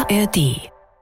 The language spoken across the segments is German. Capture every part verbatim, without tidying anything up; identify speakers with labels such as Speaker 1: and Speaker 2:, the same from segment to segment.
Speaker 1: R D.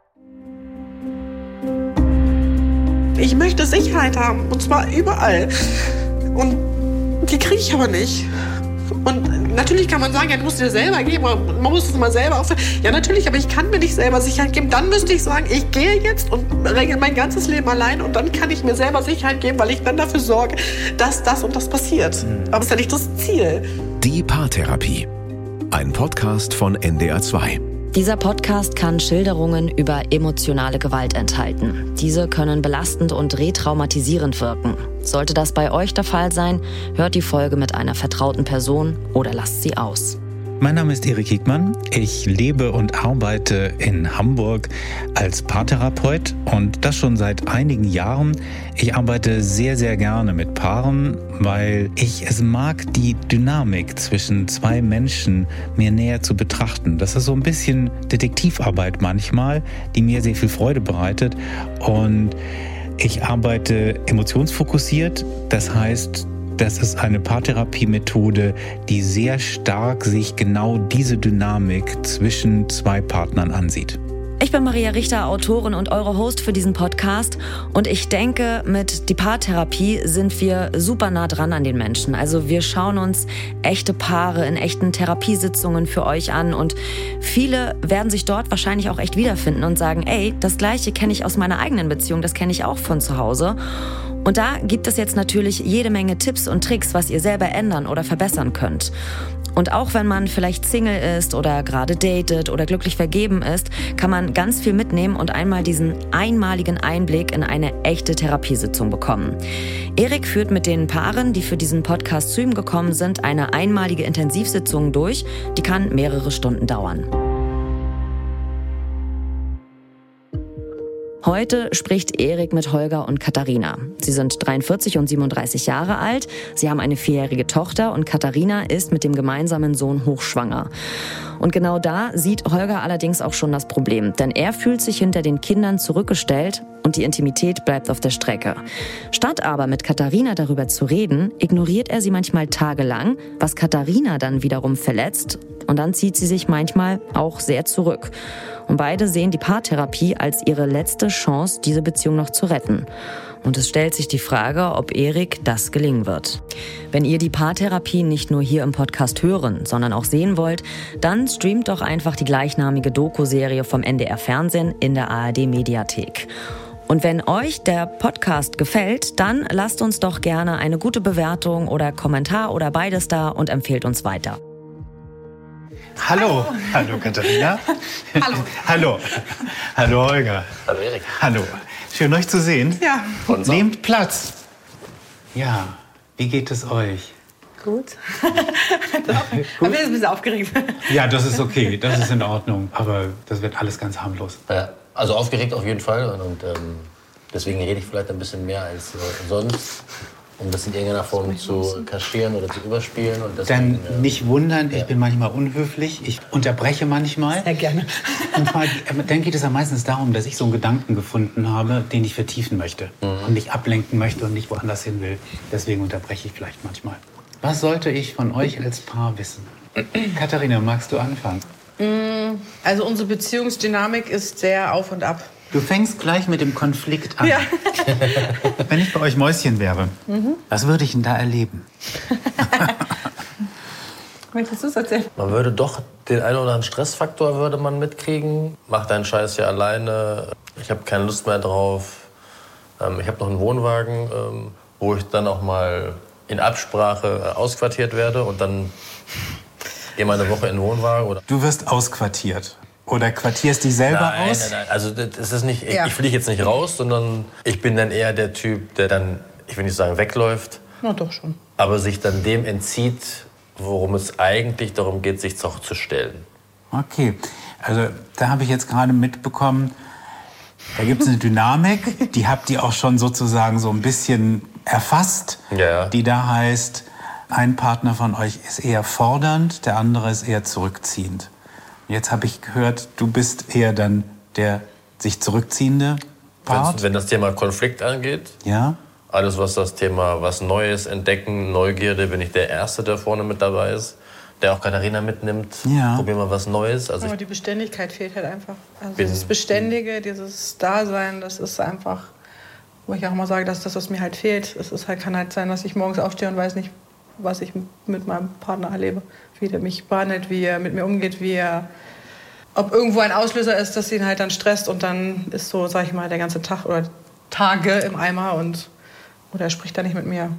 Speaker 2: Ich möchte Sicherheit haben, und zwar überall. Und die kriege ich aber nicht. Und natürlich kann man sagen, ja, du musst dir selber geben, man muss es mal selber aufhören. Ja, natürlich, aber ich kann mir nicht selber Sicherheit geben. Dann müsste ich sagen, ich gehe jetzt und regle mein ganzes Leben allein und dann kann ich mir selber Sicherheit geben, weil ich dann dafür sorge, dass das und das passiert. Aber es ist ja nicht das Ziel.
Speaker 1: Die Paartherapie. Ein Podcast von N D R zwei.
Speaker 3: Dieser Podcast kann Schilderungen über emotionale Gewalt enthalten. Diese können belastend und retraumatisierend wirken. Sollte das bei euch der Fall sein, hört die Folge mit einer vertrauten Person oder lasst sie aus.
Speaker 4: Mein Name ist Erik Hickmann. Ich lebe und arbeite in Hamburg als Paartherapeut und das schon seit einigen Jahren. Ich arbeite sehr, sehr gerne mit Paaren, weil ich es mag, die Dynamik zwischen zwei Menschen mir näher zu betrachten. Das ist so ein bisschen Detektivarbeit manchmal, die mir sehr viel Freude bereitet. Und ich arbeite emotionsfokussiert, das heißt, das ist eine Paartherapie-Methode, die sehr stark sich genau diese Dynamik zwischen zwei Partnern ansieht.
Speaker 3: Ich bin Maria Richter, Autorin und eure Host für diesen Podcast. Und ich denke, mit die Paartherapie sind wir super nah dran an den Menschen. Also wir schauen uns echte Paare in echten Therapiesitzungen für euch an. Und viele werden sich dort wahrscheinlich auch echt wiederfinden und sagen, ey, das Gleiche kenne ich aus meiner eigenen Beziehung, das kenne ich auch von zu Hause. Und da gibt es jetzt natürlich jede Menge Tipps und Tricks, was ihr selber ändern oder verbessern könnt. Und auch wenn man vielleicht Single ist oder gerade datet oder glücklich vergeben ist, kann man ganz viel mitnehmen und einmal diesen einmaligen Einblick in eine echte Therapiesitzung bekommen. Erik führt mit den Paaren, die für diesen Podcast zu ihm gekommen sind, eine einmalige Intensivsitzung durch. Die kann mehrere Stunden dauern. Heute spricht Erik mit Holger und Katharina. Sie sind dreiundvierzig und siebenunddreißig Jahre alt. Sie haben eine vierjährige Tochter und Katharina ist mit dem gemeinsamen Sohn hochschwanger. Und genau da sieht Holger allerdings auch schon das Problem. Denn er fühlt sich hinter den Kindern zurückgestellt und die Intimität bleibt auf der Strecke. Statt aber mit Katharina darüber zu reden, ignoriert er sie manchmal tagelang, was Katharina dann wiederum verletzt. Und dann zieht sie sich manchmal auch sehr zurück. Und beide sehen die Paartherapie als ihre letzte Chance, diese Beziehung noch zu retten. Und es stellt sich die Frage, ob Erik das gelingen wird. Wenn ihr die Paartherapie nicht nur hier im Podcast hören, sondern auch sehen wollt, dann streamt doch einfach die gleichnamige Doku-Serie vom N D R Fernsehen in der A R D-Mediathek. Und wenn euch der Podcast gefällt, dann lasst uns doch gerne eine gute Bewertung oder Kommentar oder beides da und empfehlt uns weiter.
Speaker 4: Hallo. Hallo Katharina.
Speaker 2: Hallo.
Speaker 4: Hallo. Hallo Holger.
Speaker 5: Hallo Erik.
Speaker 4: Hallo. Schön euch zu sehen.
Speaker 2: Ja.
Speaker 5: Und so.
Speaker 4: Nehmt Platz. Ja, wie geht es euch?
Speaker 2: Gut. Ich bin jetzt ein bisschen aufgeregt.
Speaker 4: Ja, das ist okay, das ist in Ordnung. Aber das wird alles ganz harmlos.
Speaker 5: Ja, also aufgeregt auf jeden Fall. Und, und ähm, deswegen rede ich vielleicht ein bisschen mehr als äh, sonst, um das in irgendeiner Form zu kaschieren oder zu überspielen. Und deswegen,
Speaker 4: Dann nicht wundern, ich
Speaker 5: ja.
Speaker 4: bin manchmal unhöflich, ich unterbreche manchmal.
Speaker 2: Sehr gerne.
Speaker 4: Und zwar, dann geht es ja meistens darum, dass ich so einen Gedanken gefunden habe, den ich vertiefen möchte mhm. und nicht ablenken möchte und nicht woanders hin will. Deswegen unterbreche ich vielleicht manchmal. Was sollte ich von euch als Paar wissen? Katharina, magst du anfangen?
Speaker 2: Also unsere Beziehungsdynamik ist sehr auf und ab.
Speaker 4: Du fängst gleich mit dem Konflikt an.
Speaker 2: Ja.
Speaker 4: Wenn ich bei euch Mäuschen wäre, mhm. was würde ich denn da erleben?
Speaker 2: Möchtest du es erzählen?
Speaker 5: Man würde doch den einen oder anderen Stressfaktor würde man mitkriegen. Mach deinen Scheiß hier alleine. Ich habe keine Lust mehr drauf. Ähm, ich habe noch einen Wohnwagen, ähm, wo ich dann auch mal in Absprache äh, ausquartiert werde und dann gehe mal eine Woche in den Wohnwagen. Oder
Speaker 4: Du wirst ausquartiert. Oder quartierst dich selber
Speaker 5: nein,
Speaker 4: aus?
Speaker 5: Nein, nein, also das ist nicht,
Speaker 2: Ja.
Speaker 5: ich, ich fliege jetzt nicht raus, sondern ich bin dann eher der Typ, der dann, ich will nicht sagen wegläuft,
Speaker 2: Na doch schon.
Speaker 5: aber sich dann dem entzieht, worum es eigentlich darum geht, sich auch zu stellen.
Speaker 4: Okay, also da habe ich jetzt gerade mitbekommen, da gibt es eine Dynamik, die habt ihr auch schon sozusagen so ein bisschen erfasst,
Speaker 5: Ja.
Speaker 4: die da heißt, ein Partner von euch ist eher fordernd, der andere ist eher zurückziehend. Jetzt habe ich gehört, du bist eher dann der sich zurückziehende Part.
Speaker 5: Wenn das Thema Konflikt angeht,
Speaker 4: Ja.
Speaker 5: alles was das Thema was Neues, Entdecken, Neugierde, bin ich der Erste, der vorne mit dabei ist. der auch Katharina mitnimmt. Ja. Probieren wir was Neues. Also
Speaker 2: aber die Beständigkeit fehlt halt einfach. Also dieses Beständige, dieses Dasein, das ist einfach, wo ich auch immer sage, dass das, was mir halt fehlt. Es ist halt, kann halt sein, dass ich morgens aufstehe und weiß nicht, was ich mit meinem Partner erlebe. Wie der mich behandelt, wie er mit mir umgeht, wie er, ob irgendwo ein Auslöser ist, dass ihn halt dann stresst und dann ist so, sag ich mal, der ganze Tag oder Tage im Eimer und oder er spricht da nicht mit mir.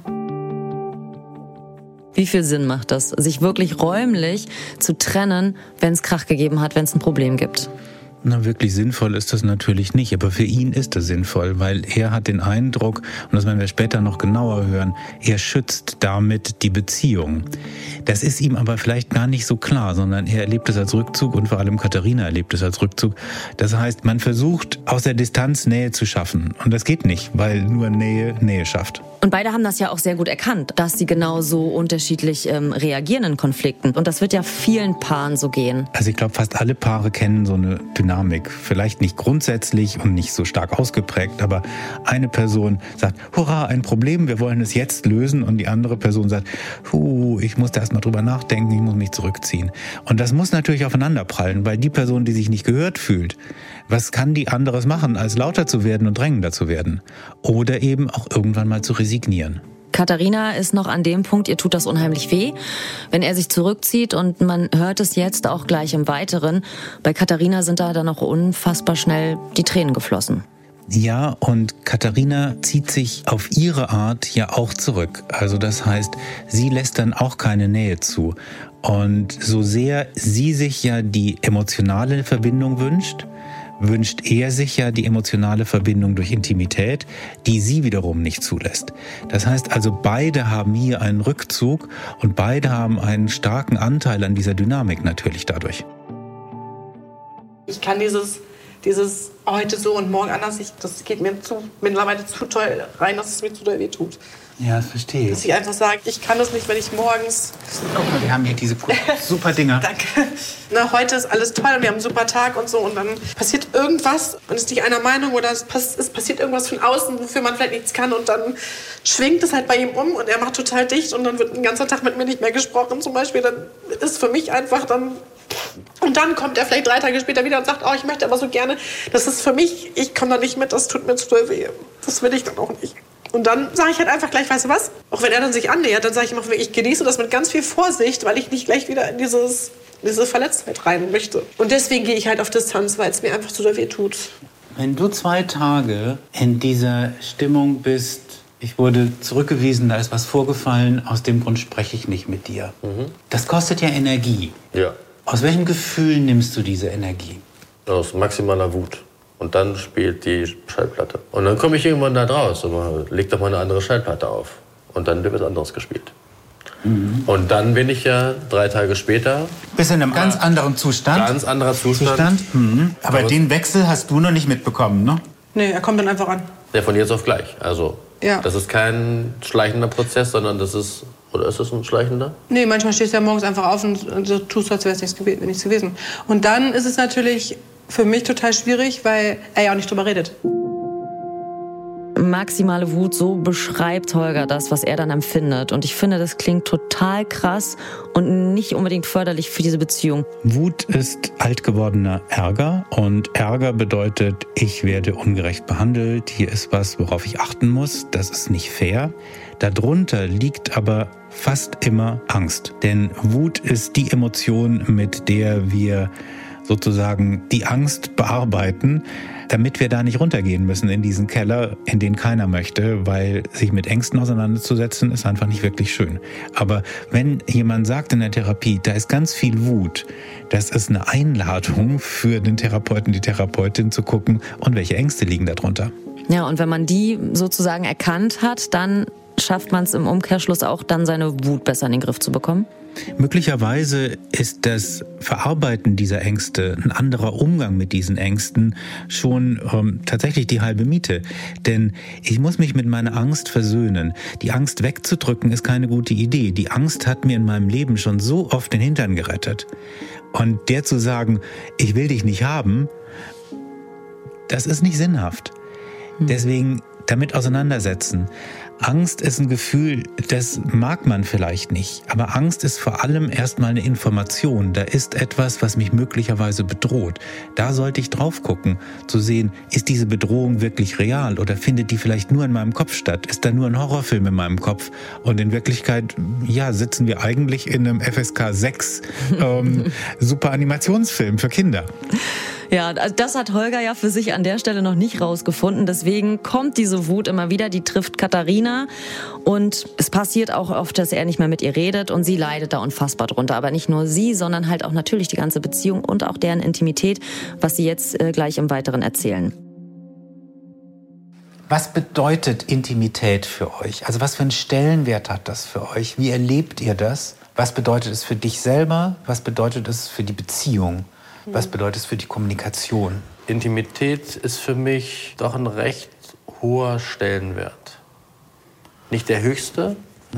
Speaker 3: Wie viel Sinn macht das, sich wirklich räumlich zu trennen, wenn es Krach gegeben hat, wenn es ein Problem gibt?
Speaker 4: Na, wirklich sinnvoll ist das natürlich nicht, aber für ihn ist das sinnvoll, weil er hat den Eindruck, und das werden wir später noch genauer hören, er schützt damit die Beziehung. Das ist ihm aber vielleicht gar nicht so klar, sondern er erlebt es als Rückzug und vor allem Katharina erlebt es als Rückzug. Das heißt, man versucht aus der Distanz Nähe zu schaffen und das geht nicht, weil nur Nähe Nähe schafft.
Speaker 3: Und beide haben das ja auch sehr gut erkannt, dass sie genau so unterschiedlich ähm, reagieren in Konflikten. Und das wird ja vielen Paaren so gehen.
Speaker 4: Also ich glaube, fast alle Paare kennen so eine Dynamik. Vielleicht nicht grundsätzlich und nicht so stark ausgeprägt, aber eine Person sagt, hurra, ein Problem, wir wollen es jetzt lösen. Und die andere Person sagt, huh, ich muss da erst mal drüber nachdenken, ich muss mich zurückziehen. Und das muss natürlich aufeinanderprallen, weil die Person, die sich nicht gehört fühlt, was kann die anderes machen, als lauter zu werden und drängender zu werden? Oder eben auch irgendwann mal zu resignieren.
Speaker 3: Katharina ist noch an dem Punkt, ihr tut das unheimlich weh, wenn er sich zurückzieht und man hört es jetzt auch gleich im Weiteren. Bei Katharina sind da dann auch unfassbar schnell die Tränen geflossen.
Speaker 4: Ja, und Katharina zieht sich auf ihre Art ja auch zurück. Also das heißt, sie lässt dann auch keine Nähe zu. Und so sehr sie sich ja die emotionale Verbindung wünscht, wünscht er sich ja die emotionale Verbindung durch Intimität, die sie wiederum nicht zulässt. Das heißt also, beide haben hier einen Rückzug und beide haben einen starken Anteil an dieser Dynamik natürlich dadurch.
Speaker 2: Ich kann dieses, dieses heute so und morgen anders, ich, das geht mir zu, mittlerweile zu toll rein, dass es mir zu doll weh tut.
Speaker 4: Ja, das verstehe ich.
Speaker 2: Dass ich einfach sage, ich kann das nicht, wenn ich morgens...
Speaker 4: Guck mal, wir haben hier diese super Dinger.
Speaker 2: Danke. Na, heute ist alles toll und wir haben einen super Tag und so und dann passiert irgendwas, man ist nicht einer Meinung oder es, pass- es passiert irgendwas von außen, wofür man vielleicht nichts kann und dann schwingt es halt bei ihm um und er macht total dicht und dann wird ein ganzer Tag mit mir nicht mehr gesprochen zum Beispiel. Dann ist für mich einfach dann... Und dann kommt er vielleicht drei Tage später wieder und sagt, oh, ich möchte aber so gerne, das ist für mich, ich komme da nicht mit, das tut mir zu doll weh. Das will ich dann auch nicht. Und dann sage ich halt einfach gleich, weißt du was? Auch wenn er dann sich annähert, dann sage ich immer, ich genieße das mit ganz viel Vorsicht, weil ich nicht gleich wieder in dieses, diese Verletztheit rein möchte. Und deswegen gehe ich halt auf Distanz, weil es mir einfach zu doll weh tut.
Speaker 4: Wenn du zwei Tage in dieser Stimmung bist, ich wurde zurückgewiesen, da ist was vorgefallen, aus dem Grund spreche ich nicht mit dir. Mhm. Das kostet ja Energie.
Speaker 5: Ja.
Speaker 4: Aus welchem Gefühl nimmst du diese Energie?
Speaker 5: Aus maximaler Wut. Und dann spielt die Schallplatte. Und dann komme ich irgendwann da draus und leg doch mal eine andere Schallplatte auf. Und dann wird was anderes gespielt. Mhm. Und dann bin ich ja drei Tage später...
Speaker 4: Bist in einem ganz anderen Zustand?
Speaker 5: Ganz anderer Zustand.
Speaker 4: Zustand? Mhm. Aber, Aber den Wechsel hast du noch nicht mitbekommen, ne?
Speaker 2: Nee, er kommt dann einfach an.
Speaker 5: Ja, von jetzt auf gleich. Also,
Speaker 2: ja.
Speaker 5: Das ist kein schleichender Prozess, sondern das ist... Oder ist das ein schleichender?
Speaker 2: Nee, manchmal stehst du ja morgens einfach auf und, und so tust, als wäre es nichts, gew- nichts gewesen. Und dann ist es natürlich für mich total schwierig, weil er ja auch nicht drüber redet.
Speaker 3: Maximale Wut, so beschreibt Holger das, was er dann empfindet. Und ich finde, das klingt total krass und nicht unbedingt förderlich für diese Beziehung.
Speaker 4: Wut ist alt gewordener Ärger und Ärger bedeutet, ich werde ungerecht behandelt, hier ist was, worauf ich achten muss, das ist nicht fair. Darunter liegt aber fast immer Angst, denn Wut ist die Emotion, mit der wir sozusagen die Angst bearbeiten, damit wir da nicht runtergehen müssen in diesen Keller, in den keiner möchte, weil sich mit Ängsten auseinanderzusetzen ist einfach nicht wirklich schön. Aber wenn jemand sagt in der Therapie, da ist ganz viel Wut, das ist eine Einladung für den Therapeuten, die Therapeutin zu gucken, und welche Ängste liegen darunter.
Speaker 3: Ja, und wenn man die sozusagen erkannt hat, dann schafft man es im Umkehrschluss auch, dann seine Wut besser in den Griff zu bekommen?
Speaker 4: Möglicherweise ist das Verarbeiten dieser Ängste, ein anderer Umgang mit diesen Ängsten schon ähm, tatsächlich die halbe Miete. Denn ich muss mich mit meiner Angst versöhnen. Die Angst wegzudrücken ist keine gute Idee. Die Angst hat mir in meinem Leben schon so oft den Hintern gerettet. Und der zu sagen, ich will dich nicht haben, das ist nicht sinnhaft. Hm. Deswegen damit auseinandersetzen. Angst ist ein Gefühl, das mag man vielleicht nicht. Aber Angst ist vor allem erstmal eine Information. Da ist etwas, was mich möglicherweise bedroht. Da sollte ich drauf gucken, zu sehen, ist diese Bedrohung wirklich real oder findet die vielleicht nur in meinem Kopf statt? Ist da nur ein Horrorfilm in meinem Kopf? Und in Wirklichkeit, ja, sitzen wir eigentlich in einem F S K sechs ähm, super Animationsfilm für Kinder.
Speaker 3: Ja, das hat Holger ja für sich an der Stelle noch nicht rausgefunden. Deswegen kommt diese Wut immer wieder, die trifft Katharina. Und es passiert auch oft, dass er nicht mehr mit ihr redet und sie leidet da unfassbar drunter. Aber nicht nur sie, sondern halt auch natürlich die ganze Beziehung und auch deren Intimität, was sie jetzt äh, gleich im Weiteren erzählen.
Speaker 4: Was bedeutet Intimität für euch? Also was für einen Stellenwert hat das für euch? Wie erlebt ihr das? Was bedeutet es für dich selber? Was bedeutet es für die Beziehung? Was bedeutet es für die Kommunikation?
Speaker 5: Intimität ist für mich doch ein recht hoher Stellenwert. Nicht der höchste.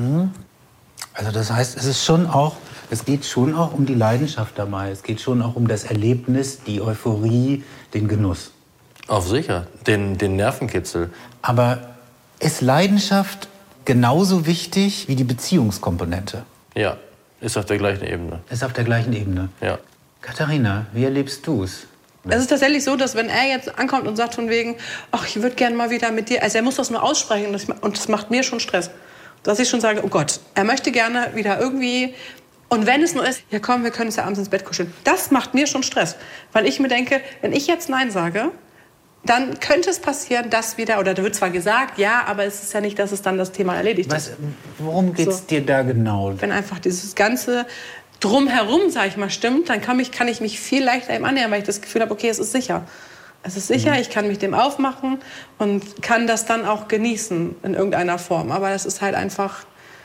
Speaker 4: Also das heißt, es ist schon auch, es geht schon auch um die Leidenschaft dabei. Es geht schon auch um das Erlebnis, die Euphorie, den Genuss.
Speaker 5: Auf sicher, den, den Nervenkitzel.
Speaker 4: Aber ist Leidenschaft genauso wichtig wie die Beziehungskomponente?
Speaker 5: Ja, ist auf der gleichen Ebene.
Speaker 4: Ist auf der gleichen Ebene.
Speaker 5: Ja.
Speaker 4: Katharina, wie erlebst du es?
Speaker 2: Es ist tatsächlich so, dass wenn er jetzt ankommt und sagt von wegen, ach, ich würde gerne mal wieder mit dir, also er muss das nur aussprechen und das, und das macht mir schon Stress. Dass ich schon sage, oh Gott, er möchte gerne wieder irgendwie, und wenn es nur ist, ja komm, wir können uns ja abends ins Bett kuscheln. Das macht mir schon Stress, weil ich mir denke, wenn ich jetzt Nein sage, dann könnte es passieren, dass wieder, oder da wird zwar gesagt, ja, aber es ist ja nicht, dass es dann das Thema erledigt
Speaker 4: Was,
Speaker 2: ist.
Speaker 4: worum geht es so dir da genau?
Speaker 2: Wenn einfach dieses ganze Drumherum, sag ich mal, stimmt, dann kann ich, kann ich mich viel leichter ihm annähern, weil ich das Gefühl habe, okay, es ist sicher. Es ist sicher, mhm. ich kann mich dem aufmachen und kann das dann auch genießen in irgendeiner Form. Aber das ist halt einfach,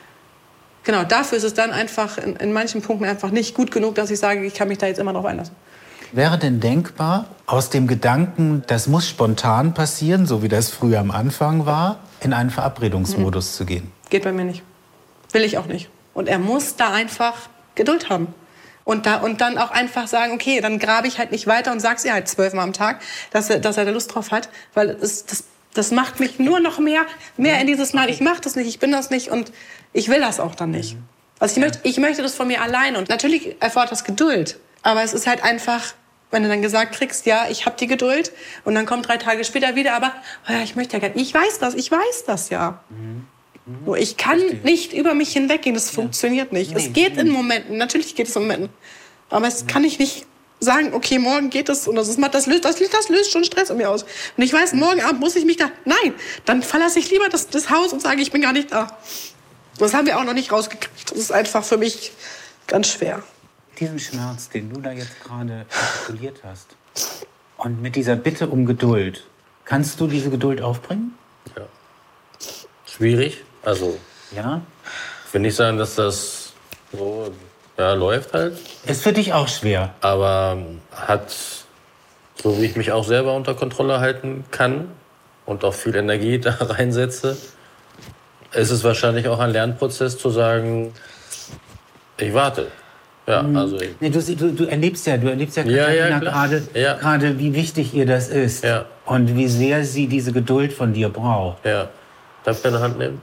Speaker 2: genau, dafür ist es dann einfach in, in manchen Punkten einfach nicht gut genug, dass ich sage, ich kann mich da jetzt immer drauf einlassen.
Speaker 4: Wäre denn denkbar, aus dem Gedanken, das muss spontan passieren, so wie das früher am Anfang war, in einen Verabredungsmodus mhm. zu gehen?
Speaker 2: Geht bei mir nicht. Will ich auch nicht. Und er muss da einfach Geduld haben. Und, da, und dann auch einfach sagen, okay, dann grabe ich halt nicht weiter und sag's ihr halt zwölfmal am Tag, dass er, dass er da Lust drauf hat. Weil es, das, das macht mich nur noch mehr, mehr in dieses Mal, ich mach das nicht, ich bin das nicht und ich will das auch dann nicht. Also ich möchte, ich möchte das von mir alleine. Und natürlich erfordert das Geduld. Aber es ist halt einfach, wenn du dann gesagt kriegst, ja, ich habe die Geduld. Und dann kommt drei Tage später wieder, aber oh ja, ich möchte ja gerne. Ich weiß das, ich weiß das ja. Mhm. Nur ich kann nicht über mich hinweggehen, das funktioniert nicht. Es geht in Momenten, natürlich geht es in Momenten. Aber es kann ich nicht sagen, okay, morgen geht es und das, ist, das, löst, das, das löst schon Stress in mir aus. Und ich weiß, morgen Abend muss ich mich da... Nein, dann verlasse ich lieber das, das Haus und sage, ich bin gar nicht da. Das haben wir auch noch nicht rausgekriegt. Das ist einfach für mich ganz schwer.
Speaker 4: Diesen Schmerz, den du da jetzt gerade artikuliert hast und mit dieser Bitte um Geduld, kannst du diese Geduld aufbringen?
Speaker 5: Ja. Schwierig. Also,
Speaker 4: ja?
Speaker 5: Ich will nicht sagen, dass das so ja, läuft halt.
Speaker 4: Ist für dich auch schwer.
Speaker 5: Aber hat, so wie ich mich auch selber unter Kontrolle halten kann und auch viel Energie da reinsetze, ist es wahrscheinlich auch ein Lernprozess zu sagen, ich warte. Ja, also ich
Speaker 4: nee, du, du, du erlebst ja, du erlebst ja Katharina
Speaker 5: ja, ja,
Speaker 4: gerade,
Speaker 5: ja.
Speaker 4: gerade, wie wichtig ihr das ist.
Speaker 5: Ja.
Speaker 4: Und wie sehr sie diese Geduld von dir braucht.
Speaker 5: Ja. Darf ich deine Hand nehmen?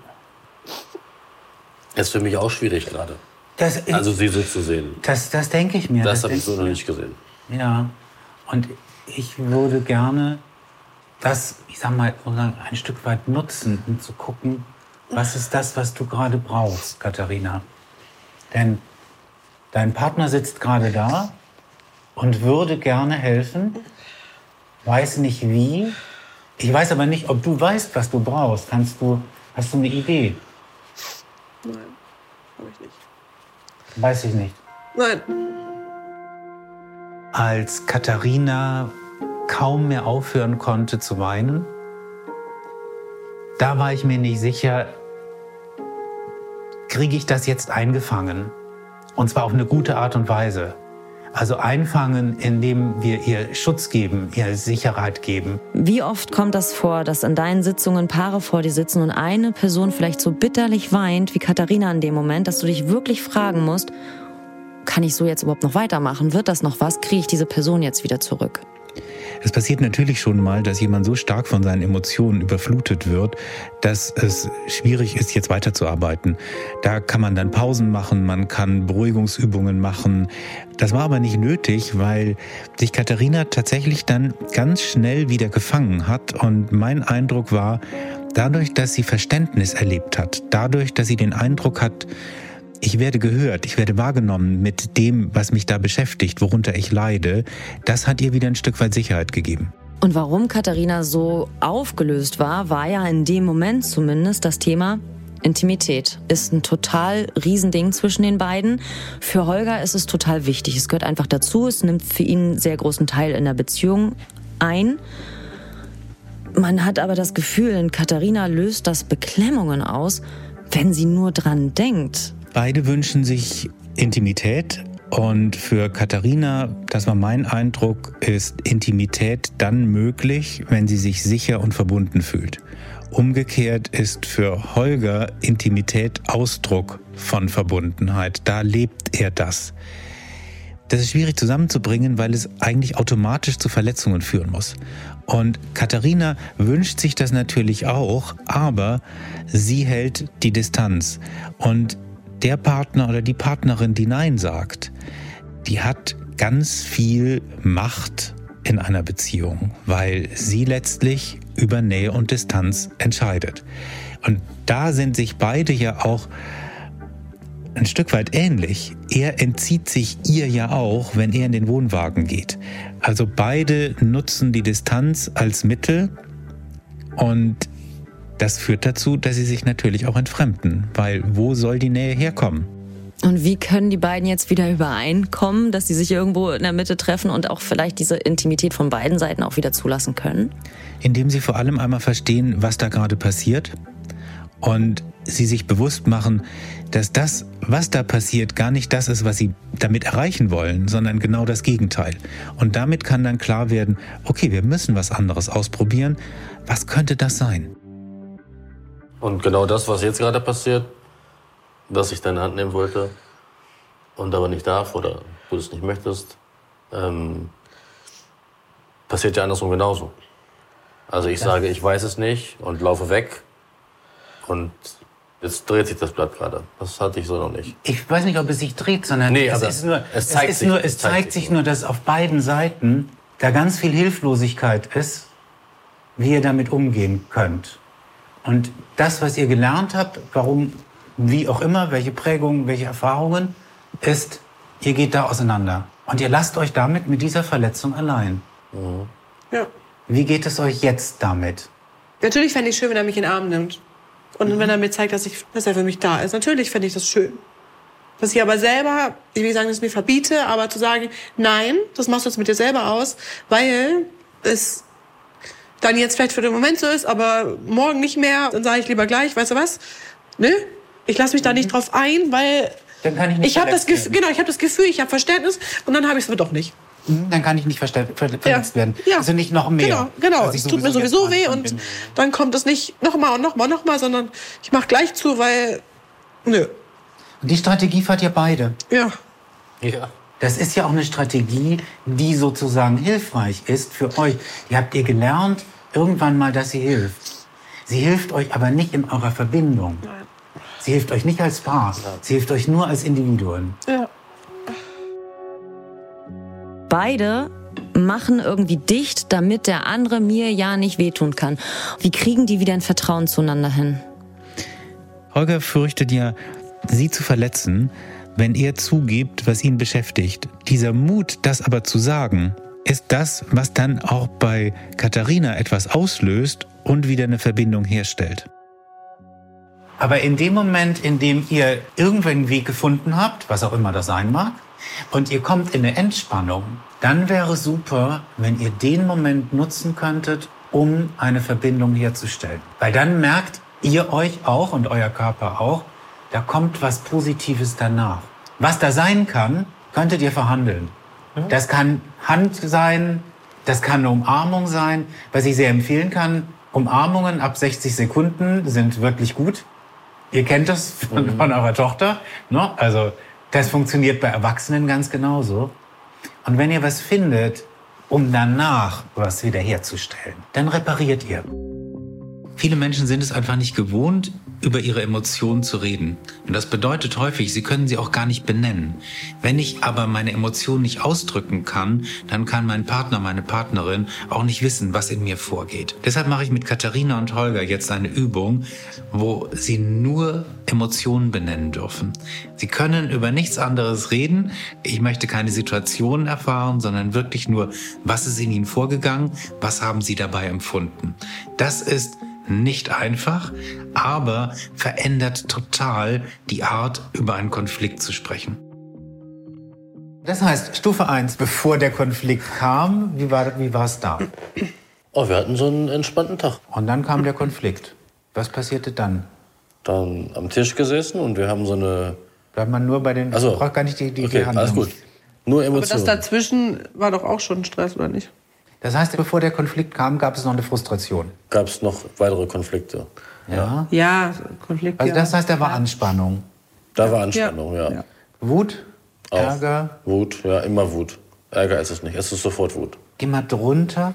Speaker 5: Das ist für mich auch schwierig gerade.
Speaker 4: Das,
Speaker 5: also sie so zu sehen.
Speaker 4: Das, das denke ich mir.
Speaker 5: Das, das habe ich so noch nicht gesehen.
Speaker 4: Ja, und ich würde gerne das, ich sag mal, ein Stück weit nutzen, um zu gucken, was ist das, was du gerade brauchst, Katharina. Denn dein Partner sitzt gerade da und würde gerne helfen, weiß nicht wie. Ich weiß aber nicht, ob du weißt, was du brauchst. Kannst du, hast du eine Idee?
Speaker 2: Nein, habe ich nicht.
Speaker 4: Weiß ich nicht.
Speaker 2: Nein.
Speaker 4: Als Katharina kaum mehr aufhören konnte zu weinen, da war ich mir nicht sicher, kriege ich das jetzt eingefangen? Und zwar auf eine gute Art und Weise. Also einfangen, indem wir ihr Schutz geben, ihr Sicherheit geben.
Speaker 3: Wie oft kommt das vor, dass in deinen Sitzungen Paare vor dir sitzen und eine Person vielleicht so bitterlich weint wie Katharina in dem Moment, dass du dich wirklich fragen musst, kann ich so jetzt überhaupt noch weitermachen? Wird das noch was? Kriege ich diese Person jetzt wieder zurück?
Speaker 4: Es passiert natürlich schon mal, dass jemand so stark von seinen Emotionen überflutet wird, dass es schwierig ist, jetzt weiterzuarbeiten. Da kann man dann Pausen machen, man kann Beruhigungsübungen machen. Das war aber nicht nötig, weil sich Katharina tatsächlich dann ganz schnell wieder gefangen hat. Und mein Eindruck war, dadurch, dass sie Verständnis erlebt hat, dadurch, dass sie den Eindruck hat, ich werde gehört, ich werde wahrgenommen mit dem, was mich da beschäftigt, worunter ich leide, das hat ihr wieder ein Stück weit Sicherheit gegeben.
Speaker 3: Und warum Katharina so aufgelöst war, war ja in dem Moment zumindest das Thema Intimität. Ist ein total Riesending zwischen den beiden. Für Holger ist es total wichtig. Es gehört einfach dazu. Es nimmt für ihn einen sehr großen Teil in der Beziehung ein. Man hat aber das Gefühl, in Katharina löst das Beklemmungen aus, wenn sie nur dran denkt.
Speaker 4: Beide wünschen sich Intimität und für Katharina, das war mein Eindruck, ist Intimität dann möglich, wenn sie sich sicher und verbunden fühlt. Umgekehrt ist für Holger Intimität Ausdruck von Verbundenheit. Da lebt er das. Das ist schwierig zusammenzubringen, weil es eigentlich automatisch zu Verletzungen führen muss. Und Katharina wünscht sich das natürlich auch, aber sie hält die Distanz. Und der Partner oder die Partnerin, die Nein sagt, die hat ganz viel Macht in einer Beziehung, weil sie letztlich über Nähe und Distanz entscheidet. Und da sind sich beide ja auch ein Stück weit ähnlich. Er entzieht sich ihr ja auch, wenn er in den Wohnwagen geht. Also beide nutzen die Distanz als Mittel und das führt dazu, dass sie sich natürlich auch entfremden, weil wo soll die Nähe herkommen?
Speaker 3: Und wie können die beiden jetzt wieder übereinkommen, dass sie sich irgendwo in der Mitte treffen und auch vielleicht diese Intimität von beiden Seiten auch wieder zulassen können?
Speaker 4: Indem sie vor allem einmal verstehen, was da gerade passiert und sie sich bewusst machen, dass das, was da passiert, gar nicht das ist, was sie damit erreichen wollen, sondern genau das Gegenteil. Und damit kann dann klar werden, okay, wir müssen was anderes ausprobieren. Was könnte das sein?
Speaker 5: Und genau das, was jetzt gerade passiert, dass ich deine Hand nehmen wollte und aber nicht darf oder du es nicht möchtest, ähm, passiert ja andersrum genauso. Also ich sage, ich weiß es nicht und laufe weg und jetzt dreht sich das Blatt gerade. Das hatte ich so noch nicht.
Speaker 6: Ich weiß nicht, ob es sich dreht, sondern
Speaker 5: nee,
Speaker 6: es, ist nur, es, zeigt, es, ist sich, nur, es zeigt, zeigt sich nur, dass auf beiden Seiten da ganz viel Hilflosigkeit ist, wie ihr damit umgehen könnt. Und das, was ihr gelernt habt, warum, wie auch immer, welche Prägungen, welche Erfahrungen, ist, ihr geht da auseinander. Und ihr lasst euch damit mit dieser Verletzung allein.
Speaker 5: Mhm.
Speaker 2: Ja.
Speaker 6: Wie geht es euch jetzt damit?
Speaker 2: Natürlich fände ich schön, wenn er mich in den Arm nimmt. Und mhm. wenn er mir zeigt, dass, ich, dass er für mich da ist. Natürlich fände ich das schön. Dass ich aber selber, ich will nicht sagen, dass ich mir verbiete, aber zu sagen, nein, das machst du jetzt mit dir selber aus, weil es dann jetzt vielleicht für den Moment so ist, aber morgen nicht mehr, dann sage ich lieber gleich, weißt du was? Nö, ich lasse mich da nicht drauf ein, weil
Speaker 6: dann kann ich nicht
Speaker 2: ich habe das Gefühl, genau, ich habe das Gefühl, ich habe Verständnis und dann habe ich es aber doch nicht.
Speaker 6: Dann kann ich nicht verletzt
Speaker 2: ja.
Speaker 6: werden.
Speaker 2: Ja.
Speaker 6: Also nicht noch mehr.
Speaker 2: Genau, genau. Es tut mir sowieso weh und bin. Dann kommt es nicht nochmal und nochmal und nochmal, sondern ich mache gleich zu, weil, nö.
Speaker 6: Und die Strategie fahrt ihr beide.
Speaker 2: Ja.
Speaker 5: Ja.
Speaker 6: Das ist ja auch eine Strategie, die sozusagen hilfreich ist für euch. Die habt ihr gelernt, irgendwann mal, dass sie hilft. Sie hilft euch aber nicht in eurer Verbindung.
Speaker 2: Nein.
Speaker 6: Sie hilft euch nicht als Paar. Sie hilft euch nur als Individuen.
Speaker 2: Ja.
Speaker 3: Beide machen irgendwie dicht, damit der andere mir ja nicht wehtun kann. Wie kriegen die wieder ein Vertrauen zueinander hin?
Speaker 4: Holger fürchtet ja, sie zu verletzen, wenn er zugibt, was ihn beschäftigt. Dieser Mut, das aber zu sagen, ist das, was dann auch bei Katharina etwas auslöst und wieder eine Verbindung herstellt.
Speaker 6: Aber in dem Moment, in dem ihr irgendwann einen Weg gefunden habt, was auch immer das sein mag, und ihr kommt in eine Entspannung, dann wäre super, wenn ihr den Moment nutzen könntet, um eine Verbindung herzustellen. Weil dann merkt ihr euch auch und euer Körper auch, da kommt was Positives danach. Was da sein kann, könntet ihr verhandeln. Das kann Hand sein, das kann eine Umarmung sein. Was ich sehr empfehlen kann, Umarmungen ab sechzig Sekunden sind wirklich gut. Ihr kennt das von, mhm. von eurer Tochter. Ne? Also das funktioniert bei Erwachsenen ganz genauso. Und wenn ihr was findet, um danach was wiederherzustellen. Dann repariert ihr. Viele Menschen sind es einfach nicht gewohnt, über ihre Emotionen zu reden. Und das bedeutet häufig, sie können sie auch gar nicht benennen. Wenn ich aber meine Emotionen nicht ausdrücken kann, dann kann mein Partner, meine Partnerin auch nicht wissen, was in mir vorgeht. Deshalb mache ich mit Katharina und Holger jetzt eine Übung, wo sie nur Emotionen benennen dürfen. Sie können über nichts anderes reden. Ich möchte keine Situationen erfahren, sondern wirklich nur, was ist in ihnen vorgegangen, was haben sie dabei empfunden. Das ist nicht einfach, aber verändert total die Art, über einen Konflikt zu sprechen. Das heißt, Stufe eins, bevor der Konflikt kam, wie war, wie war es da?
Speaker 5: Oh, wir hatten so einen entspannten Tag.
Speaker 6: Und dann kam der Konflikt. Was passierte dann?
Speaker 5: Dann am Tisch gesessen und wir haben so eine...
Speaker 6: Bleibt man nur bei den...
Speaker 5: Also,
Speaker 6: ich brauche gar nicht die, die,
Speaker 5: okay,
Speaker 6: die Handlung.
Speaker 5: alles gut. Nur
Speaker 2: Aber das
Speaker 5: Emotionen.
Speaker 2: dazwischen war doch auch schon Stress, oder nicht?
Speaker 6: Das heißt, bevor der Konflikt kam, gab es noch eine Frustration.
Speaker 5: Gab es noch weitere Konflikte.
Speaker 6: Ja.
Speaker 2: Ja, Konflikt.
Speaker 6: Also das
Speaker 2: ja.
Speaker 6: heißt, da war Anspannung.
Speaker 5: Da war Anspannung, ja.
Speaker 2: Ja.
Speaker 6: Wut,
Speaker 5: Auch.
Speaker 6: Ärger.
Speaker 5: Wut, ja, immer Wut. Ärger ist es nicht, es ist sofort Wut.
Speaker 6: Geh mal drunter.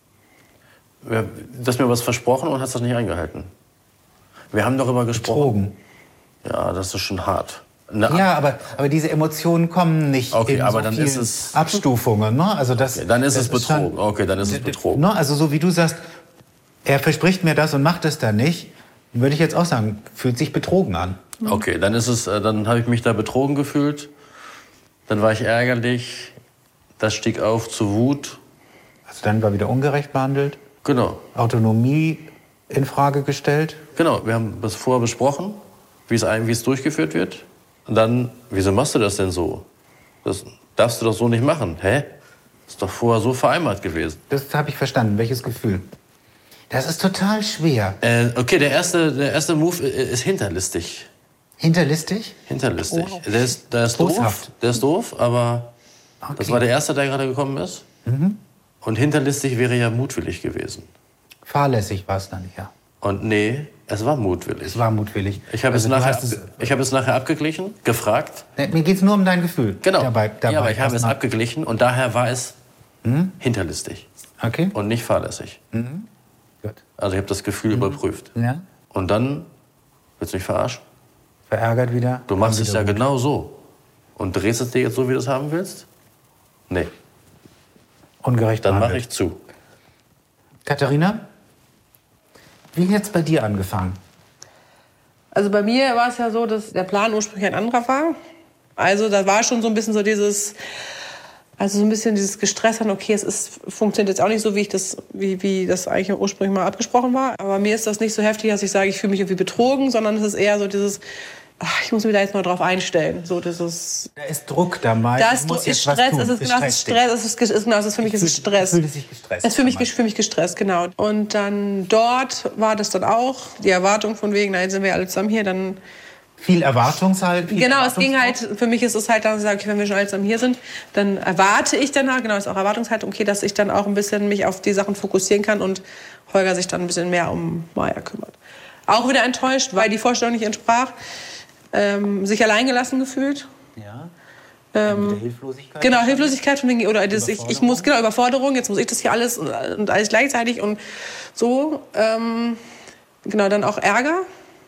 Speaker 5: Ja, du hast mir was versprochen und hast das nicht eingehalten. Wir haben darüber gesprochen.
Speaker 6: Drogen.
Speaker 5: Ja, das ist schon hart. Eine
Speaker 6: Ja, aber, aber diese Emotionen kommen nicht
Speaker 5: Okay,
Speaker 6: in
Speaker 5: aber
Speaker 6: so
Speaker 5: dann
Speaker 6: vielen
Speaker 5: ist es-
Speaker 6: Abstufungen. Ne? Also das,
Speaker 5: Okay, dann ist
Speaker 6: das
Speaker 5: es Betrug.
Speaker 6: schon-
Speaker 5: Okay, dann ist es Betrug.
Speaker 6: Ne? Also so wie du sagst, er verspricht mir das und macht es dann nicht, würde ich jetzt auch sagen, fühlt sich betrogen an.
Speaker 5: Okay, dann ist es, äh, dann habe ich mich da betrogen gefühlt. Dann war ich ärgerlich. Das stieg auf zu Wut.
Speaker 6: Also dann war wieder ungerecht behandelt,
Speaker 5: Genau,
Speaker 6: Autonomie in Frage gestellt.
Speaker 5: genau. Wir haben das vorher besprochen, wie es ein, wie es durchgeführt wird. Und dann, wieso machst du das denn so? Das darfst du doch so nicht machen. Hä? Das ist doch vorher so vereinbart gewesen.
Speaker 6: Das habe ich verstanden. Welches Gefühl? Das ist total schwer.
Speaker 5: Äh, okay, der erste, der erste Move ist hinterlistig.
Speaker 6: Hinterlistig?
Speaker 5: Hinterlistig. Der ist, der ist doof.
Speaker 6: Boshaft.
Speaker 5: Der ist doof, aber das
Speaker 6: Okay.
Speaker 5: war der erste, der gerade gekommen ist. Und hinterlistig wäre ja mutwillig gewesen.
Speaker 6: Fahrlässig war es dann, ja.
Speaker 5: Und nee, es war mutwillig.
Speaker 6: Es war mutwillig.
Speaker 5: Ich habe
Speaker 6: Also
Speaker 5: es,
Speaker 6: du
Speaker 5: nachher,
Speaker 6: hast es,
Speaker 5: ich habe es nachher abgeglichen, gefragt.
Speaker 6: mir geht es nur um dein Gefühl.
Speaker 5: Genau.
Speaker 6: Dabei, dabei
Speaker 5: ja, aber ich habe es
Speaker 6: erstmal.
Speaker 5: abgeglichen und daher war es hinterlistig
Speaker 6: Okay.
Speaker 5: und nicht fahrlässig.
Speaker 6: Gut.
Speaker 5: Also ich habe das Gefühl überprüft.
Speaker 6: Ja.
Speaker 5: Und dann, willst du mich verarschen?
Speaker 6: Verärgert wieder.
Speaker 5: Du machst
Speaker 6: Dann
Speaker 5: es
Speaker 6: wieder
Speaker 5: ja
Speaker 6: Wut.
Speaker 5: genau so. Und drehst es dir jetzt so, wie du es haben willst? Nee,
Speaker 6: Ungerecht
Speaker 5: dann mache
Speaker 6: behandelt.
Speaker 5: ich zu.
Speaker 6: Katharina, wie hat es bei dir angefangen?
Speaker 2: Also bei mir war es ja so, dass der Plan ursprünglich ein anderer war. Also da war schon so ein bisschen so dieses, also so ein bisschen dieses Gestress an, okay, es ist, funktioniert jetzt auch nicht so, wie ich das, wie, wie das eigentlich ursprünglich mal abgesprochen war. Aber mir ist das nicht so heftig, dass ich sage, ich fühle mich irgendwie betrogen, sondern es ist eher so dieses, ach, ich muss mich da jetzt mal drauf einstellen. So dieses,
Speaker 6: Da ist Druck dabei.
Speaker 2: da
Speaker 6: Du
Speaker 2: ist,
Speaker 6: musst
Speaker 2: ist
Speaker 6: jetzt was
Speaker 2: Stress,
Speaker 6: tun.
Speaker 2: es ist, genau, es ist Stress, es ist, ist, genau, es ist für mich es ist Stress.
Speaker 6: Fühlt es sich gestresst.
Speaker 2: Es ist für mich,
Speaker 6: an.
Speaker 2: für mich gestresst, genau. Und dann dort war das dann auch, die Erwartung von wegen, na, jetzt sind wir alle zusammen hier, dann...
Speaker 6: Viel Erwartungshaltung. Viel
Speaker 2: Genau, es ging
Speaker 6: Erwartungsdruck.
Speaker 2: halt, für mich ist es halt dann, sage ich, wenn wir schon alle zusammen hier sind, dann erwarte ich danach, genau, ist auch Erwartungshaltung, okay, dass ich dann auch ein bisschen mich auf die Sachen fokussieren kann und Holger sich dann ein bisschen mehr um Maya kümmert. Auch wieder enttäuscht, weil die Vorstellung nicht entsprach, ähm, sich alleingelassen gefühlt.
Speaker 6: Ja.
Speaker 2: Ähm,
Speaker 6: Mit der Hilflosigkeit.
Speaker 2: Genau, Hilflosigkeit von wegen, oder das, ich, ich muss, genau, Überforderung, jetzt muss ich das hier alles und, und alles gleichzeitig und so. Ähm, genau, dann auch Ärger,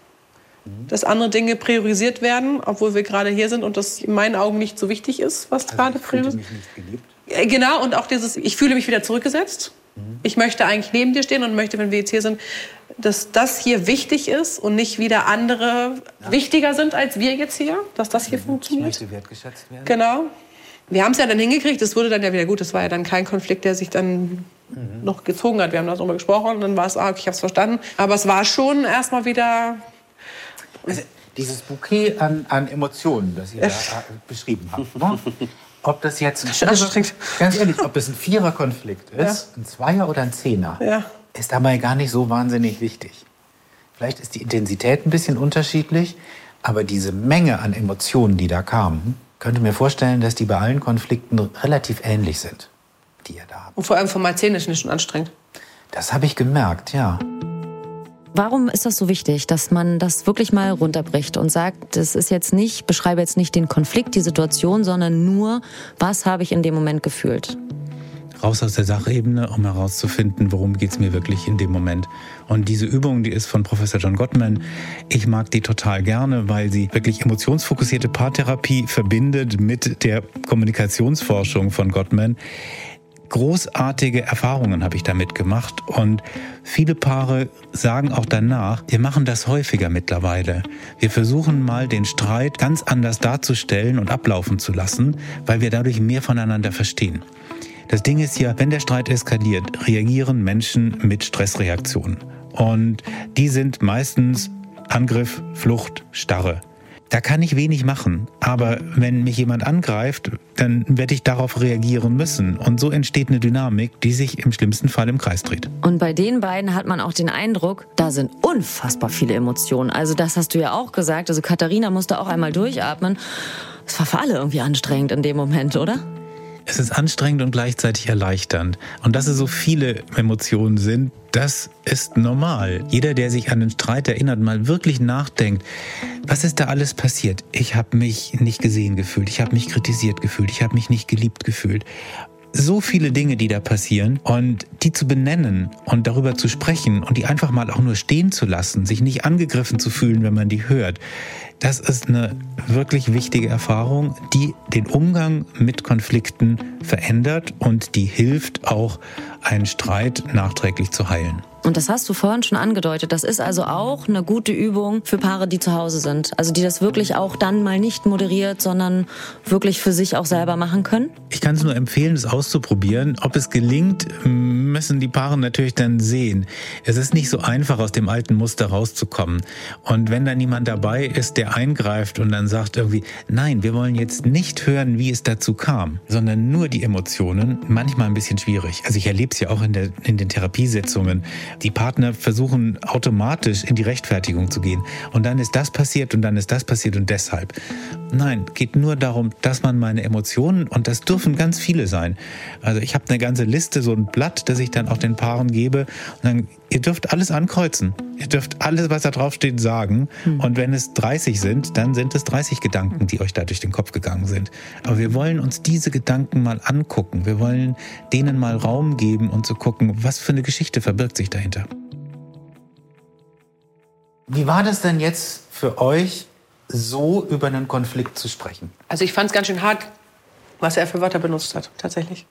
Speaker 2: dass andere Dinge priorisiert werden, obwohl wir gerade hier sind und das in meinen Augen nicht so wichtig ist, was gerade
Speaker 6: Ich fühlte
Speaker 2: priorisiert
Speaker 6: mich nicht geliebt.
Speaker 2: Äh, Genau, und auch dieses, ich fühle mich wieder zurückgesetzt. Ich möchte eigentlich neben dir stehen und möchte, wenn wir jetzt hier sind, dass das hier wichtig ist und nicht wieder andere wichtiger sind als wir jetzt hier, dass das hier
Speaker 6: Ich
Speaker 2: funktioniert.
Speaker 6: möchte wertgeschätzt werden.
Speaker 2: Genau. Wir haben es ja dann hingekriegt, es wurde dann ja wieder gut. Das war ja dann kein Konflikt, der sich dann noch gezogen hat. Wir haben darüber gesprochen und dann war es, ah, okay, ich habe es verstanden. Aber es war schon erstmal wieder...
Speaker 6: Also, dieses Bouquet an, an Emotionen, das ihr da äh, beschrieben habt. Ne? Ob das jetzt ein Vierer,
Speaker 2: Anstrengend.
Speaker 6: ganz ehrlich, ob es ein Viererkonflikt ist, ein Zweier oder ein Zehner,
Speaker 2: Ja.
Speaker 6: ist dabei gar nicht so wahnsinnig wichtig. Vielleicht ist die Intensität ein bisschen unterschiedlich, aber diese Menge an Emotionen, die da kamen, könnte mir vorstellen, dass die bei allen Konflikten relativ ähnlich sind, die ihr da habt.
Speaker 2: Und vor allem von Mäzen ist schon anstrengend.
Speaker 6: Das habe ich gemerkt, ja.
Speaker 3: Warum ist das so wichtig, dass man das wirklich mal runterbricht und sagt, das ist jetzt nicht, beschreibe jetzt nicht den Konflikt, die Situation, sondern nur, was habe ich in dem Moment gefühlt?
Speaker 4: raus aus der Sachebene, um herauszufinden, worum geht es mir wirklich in dem Moment. Und diese Übung, die ist von Professor John Gottman. Ich mag die total gerne, weil sie wirklich emotionsfokussierte Paartherapie verbindet mit der Kommunikationsforschung von Gottman. Großartige Erfahrungen habe ich damit gemacht und viele Paare sagen auch danach, wir machen das häufiger mittlerweile. Wir versuchen mal den Streit ganz anders darzustellen und ablaufen zu lassen, weil wir dadurch mehr voneinander verstehen. Das Ding ist ja, wenn der Streit eskaliert, reagieren Menschen mit Stressreaktionen. Und die sind meistens Angriff, Flucht, Starre. Da kann ich wenig machen, aber wenn mich jemand angreift, dann werde ich darauf reagieren müssen. Und so entsteht eine Dynamik, die sich im schlimmsten Fall im Kreis dreht.
Speaker 3: Und bei den beiden hat man auch den Eindruck, da sind unfassbar viele Emotionen. Also das hast du ja auch gesagt. Also Katharina musste auch einmal durchatmen. Es war für alle irgendwie anstrengend in dem Moment, oder?
Speaker 4: Es ist anstrengend und gleichzeitig erleichternd. Und dass es so viele Emotionen sind, das ist normal. Jeder, der sich an den Streit erinnert, mal wirklich nachdenkt, was ist da alles passiert? Ich habe mich nicht gesehen gefühlt, ich habe mich kritisiert gefühlt, ich habe mich nicht geliebt gefühlt. So viele Dinge, die da passieren, und die zu benennen und darüber zu sprechen und die einfach mal auch nur stehen zu lassen, sich nicht angegriffen zu fühlen, wenn man die hört, das ist eine wirklich wichtige Erfahrung, die den Umgang mit Konflikten verändert und die hilft auch, einen Streit nachträglich zu heilen.
Speaker 3: Und das hast du vorhin schon angedeutet. Das ist also auch eine gute Übung für Paare, die zu Hause sind. Also die das wirklich auch dann mal nicht moderiert, sondern wirklich für sich auch selber machen können.
Speaker 4: Ich kann es nur empfehlen, es auszuprobieren. Ob es gelingt, müssen die Paare natürlich dann sehen. Es ist nicht so einfach, aus dem alten Muster rauszukommen. Und wenn dann jemand dabei ist, der eingreift und dann sagt irgendwie, nein, wir wollen jetzt nicht hören, wie es dazu kam, sondern nur die Emotionen, manchmal ein bisschen schwierig. Also ich erlebe es ja auch in, der, in den Therapiesitzungen. Die Partner versuchen automatisch in die Rechtfertigung zu gehen. Und dann ist das passiert und dann ist das passiert und deshalb. Nein, geht nur darum, dass man meine Emotionen, und das dürfen ganz viele sein. Also ich habe eine ganze Liste, so ein Blatt, das ich dann auch den Paaren gebe. Und dann, ihr dürft alles ankreuzen. Ihr dürft alles, was da drauf steht, sagen. Hm. Und wenn es dreißig sind, dann sind es dreißig Gedanken, die euch da durch den Kopf gegangen sind. Aber wir wollen uns diese Gedanken mal angucken. Wir wollen denen mal Raum geben und zu gucken, was für eine Geschichte verbirgt sich dahinter.
Speaker 6: Wie war das denn jetzt für euch, so über einen Konflikt zu sprechen?
Speaker 2: Also ich fand es ganz schön hart, was er für Wörter benutzt hat, tatsächlich.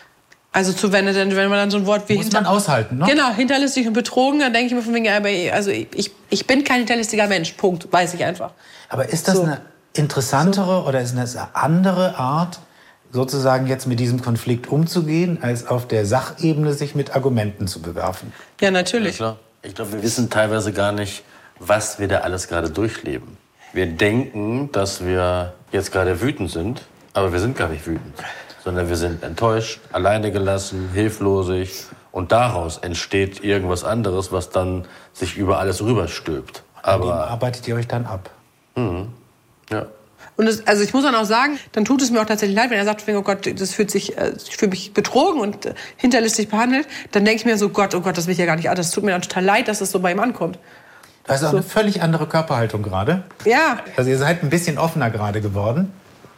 Speaker 2: Also zu, wenn, wenn man dann so ein Wort wie...
Speaker 6: Muss man aushalten, ne?
Speaker 2: Genau, hinterlistig und betrogen, dann denke ich mir von wegen, also ich, ich bin kein hinterlistiger Mensch, Punkt, weiß ich einfach.
Speaker 6: Aber ist das so eine interessantere so. oder ist das eine andere Art, sozusagen jetzt mit diesem Konflikt umzugehen, als auf der Sachebene sich mit Argumenten zu bewerfen?
Speaker 2: Ja, natürlich.
Speaker 5: Ja, klar. Ich glaube, wir wissen teilweise gar nicht, was wir da alles gerade durchleben. Wir denken, dass wir jetzt gerade wütend sind, aber wir sind gar nicht wütend. Sondern wir sind enttäuscht, alleine gelassen, hilflosig. Und daraus entsteht irgendwas anderes, was dann sich über alles rüberstülpt.
Speaker 6: Aber an dem arbeitet ihr euch dann ab?
Speaker 5: Mhm. Ja.
Speaker 2: Und das, also ich muss dann auch sagen, dann tut es mir auch tatsächlich leid, wenn er sagt, oh Gott, das fühlt sich, ich fühle mich betrogen und hinterlistig behandelt. Dann denke ich mir so, Gott, oh Gott, das will ich ja gar nicht. Das tut mir dann total leid, dass das so bei ihm ankommt.
Speaker 6: Du hast auch so eine völlig andere Körperhaltung gerade.
Speaker 2: Ja.
Speaker 6: Also ihr seid ein bisschen offener gerade geworden.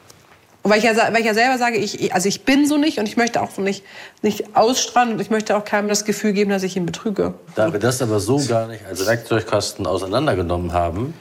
Speaker 2: Und weil ich, ja, weil ich ja selber sage, ich, also ich bin so nicht und ich möchte auch so nicht, nicht ausstrahlen und ich möchte auch keinem das Gefühl geben, dass ich ihn betrüge.
Speaker 5: Da wir das aber so gar nicht als Werkzeugkasten auseinandergenommen haben,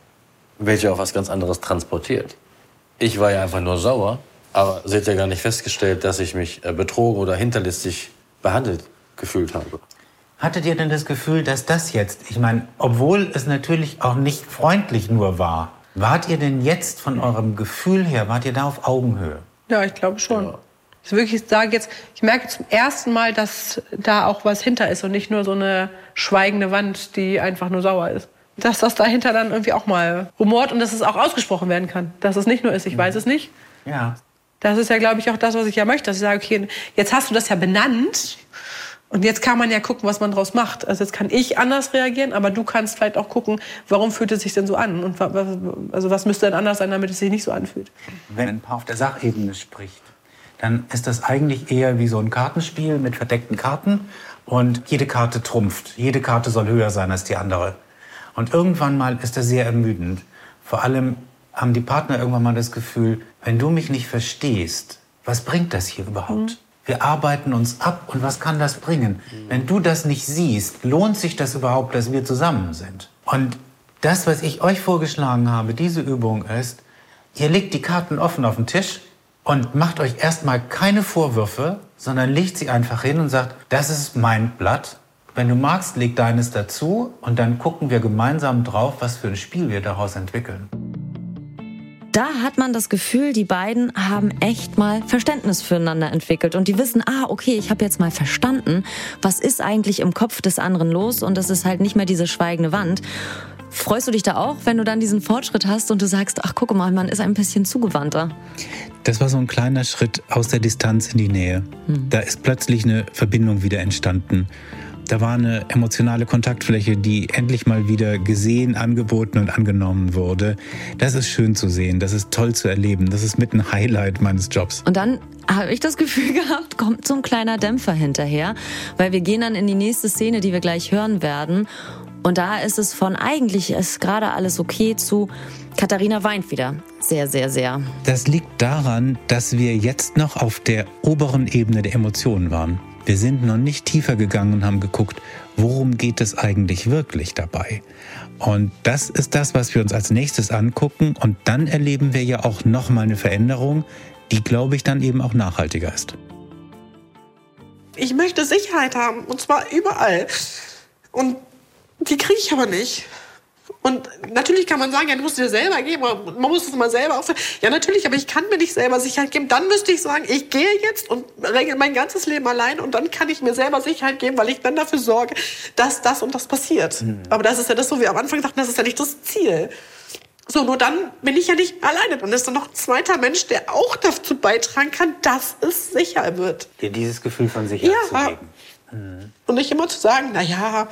Speaker 5: wird ja auch was ganz anderes transportiert. Ich war ja einfach nur sauer, aber sie hat ja gar nicht festgestellt, dass ich mich betrogen oder hinterlistig behandelt gefühlt habe.
Speaker 6: Hattet ihr denn das Gefühl, dass das jetzt, ich meine, obwohl es natürlich auch nicht freundlich nur war, wart ihr denn jetzt von eurem Gefühl her, wart ihr da auf Augenhöhe?
Speaker 2: Ja, ich glaube schon. Ja. Ich wirklich sage jetzt, ich merke zum ersten Mal, dass da auch was hinter ist und nicht nur so eine schweigende Wand, die einfach nur sauer ist. Dass das dahinter dann irgendwie auch mal rumort und dass es auch ausgesprochen werden kann. Dass es nicht nur ist, ich weiß es nicht.
Speaker 6: Ja.
Speaker 2: Das ist ja, glaube ich, auch das, was ich ja möchte. Dass ich sage, okay, jetzt hast du das ja benannt. Und jetzt kann man ja gucken, was man draus macht. Also jetzt kann ich anders reagieren, aber du kannst vielleicht auch gucken, warum fühlt es sich denn so an? Und also was müsste denn anders sein, damit es sich nicht so anfühlt?
Speaker 6: Wenn ein Paar auf der Sachebene spricht, dann ist das eigentlich eher wie so ein Kartenspiel mit verdeckten Karten. Und jede Karte trumpft. Jede Karte soll höher sein als die andere. Und irgendwann mal ist das sehr ermüdend. Vor allem haben die Partner irgendwann mal das Gefühl, wenn du mich nicht verstehst, was bringt das hier überhaupt? Wir arbeiten uns ab und was kann das bringen? Wenn du das nicht siehst, lohnt sich das überhaupt, dass wir zusammen sind? Und das, was ich euch vorgeschlagen habe, diese Übung ist, ihr legt die Karten offen auf den Tisch und macht euch erstmal keine Vorwürfe, sondern legt sie einfach hin und sagt, das ist mein Blatt. Wenn du magst, leg deines dazu und dann gucken wir gemeinsam drauf, was für ein Spiel wir daraus entwickeln.
Speaker 3: Da hat man das Gefühl, die beiden haben echt mal Verständnis füreinander entwickelt. Und die wissen, ah, okay, ich habe jetzt mal verstanden, was ist eigentlich im Kopf des anderen los. Und es ist halt nicht mehr diese schweigende Wand. Freust du dich da auch, wenn du dann diesen Fortschritt hast und du sagst, ach, guck mal, man ist ein bisschen zugewandter?
Speaker 4: Das war so ein kleiner Schritt aus der Distanz in die Nähe. Hm. Da ist plötzlich eine Verbindung wieder entstanden. Da war eine emotionale Kontaktfläche, die endlich mal wieder gesehen, angeboten und angenommen wurde. Das ist schön zu sehen, das ist toll zu erleben, das ist mit ein Highlight meines Jobs.
Speaker 3: Und dann habe ich das Gefühl gehabt, kommt so ein kleiner Dämpfer hinterher, weil wir gehen dann in die nächste Szene, die wir gleich hören werden. Und da ist es von eigentlich ist gerade alles okay zu Katharina weint wieder. Sehr, sehr, sehr.
Speaker 4: Das liegt daran, dass wir jetzt noch auf der oberen Ebene der Emotionen waren. Wir sind noch nicht tiefer gegangen und haben geguckt, worum geht es eigentlich wirklich dabei? Und das ist das, was wir uns als nächstes angucken. Und dann erleben wir ja auch nochmal eine Veränderung, die, glaube ich, dann eben auch nachhaltiger ist.
Speaker 2: Ich möchte Sicherheit haben, und zwar überall. Und die kriege ich aber nicht. Und natürlich kann man sagen, ja, du musst dir selber geben, man muss es mal selber aufhören. Ja, natürlich, aber ich kann mir nicht selber Sicherheit geben. Dann müsste ich sagen, ich gehe jetzt und regel mein ganzes Leben allein und dann kann ich mir selber Sicherheit geben, weil ich dann dafür sorge, dass das und das passiert. Mhm. Aber das ist ja das, wo wir am Anfang dachten, das ist ja nicht das Ziel. So, nur dann bin ich ja nicht alleine. Dann ist da noch ein zweiter Mensch, der auch dazu beitragen kann, dass es sicher wird.
Speaker 6: Dir dieses Gefühl von Sicherheit
Speaker 2: ja.
Speaker 6: zu geben. Mhm.
Speaker 2: Und nicht immer zu sagen, na ja,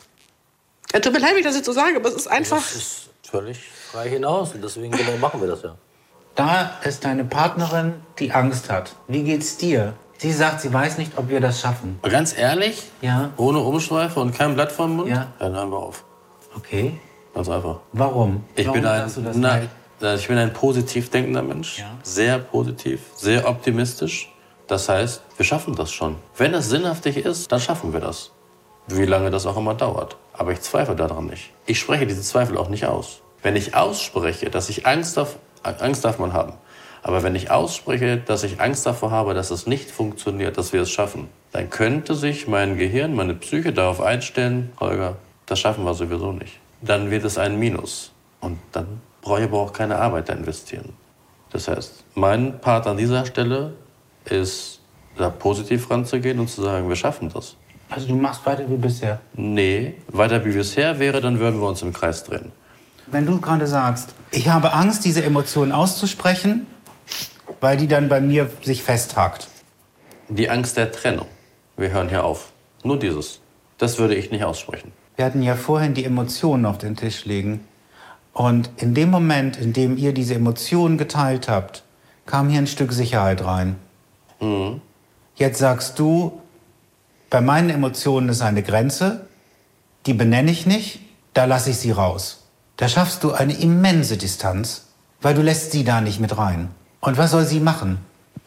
Speaker 2: ja, tut mir leid, wenn ich das jetzt so sage, aber es ist einfach...
Speaker 5: Das ist völlig frei hinaus und deswegen genau machen wir das ja.
Speaker 6: Da ist deine Partnerin, die Angst hat. Wie geht's dir? Sie sagt, sie weiß nicht, ob wir das schaffen.
Speaker 5: Aber ganz ehrlich,
Speaker 6: ja.
Speaker 5: Ohne Umschweife und kein Blatt vor dem Mund,
Speaker 6: ja.
Speaker 5: Dann hören wir auf.
Speaker 6: Okay.
Speaker 5: Ganz einfach.
Speaker 6: Warum?
Speaker 5: Ich,
Speaker 6: Warum
Speaker 5: bin, ein, nein, ich bin ein positiv denkender Mensch, ja. Sehr positiv, sehr optimistisch. Das heißt, wir schaffen das schon. Wenn es sinnhaftig ist, dann schaffen wir das. Wie lange das auch immer dauert. Aber ich zweifle daran nicht. Ich spreche diese Zweifel auch nicht aus. Wenn ich ausspreche, dass ich Angst darf, Angst darf man haben. Aber wenn ich ausspreche, dass ich Angst davor habe, dass es nicht funktioniert, dass wir es schaffen, dann könnte sich mein Gehirn, meine Psyche darauf einstellen, Holger, das schaffen wir sowieso nicht. Dann wird es ein Minus. Und dann brauche ich aber auch keine Arbeit da investieren. Das heißt, mein Part an dieser Stelle ist, da positiv ranzugehen und zu sagen, wir schaffen das.
Speaker 6: Also du machst weiter wie bisher?
Speaker 5: Nee, weiter wie bisher wäre, dann würden wir uns im Kreis drehen.
Speaker 6: Wenn du gerade sagst, ich habe Angst, diese Emotionen auszusprechen, weil die dann bei mir sich festhakt.
Speaker 5: Die Angst der Trennung. Wir hören hier auf. Nur dieses. Das würde ich nicht aussprechen.
Speaker 6: Wir hatten ja vorhin die Emotionen auf den Tisch legen. Und in dem Moment, in dem ihr diese Emotionen geteilt habt, kam hier ein Stück Sicherheit rein. Mhm. Jetzt sagst du, bei meinen Emotionen ist eine Grenze, die benenne ich nicht, da lasse ich sie raus. Da schaffst du eine immense Distanz, weil du lässt sie da nicht mit rein. Und was soll sie machen?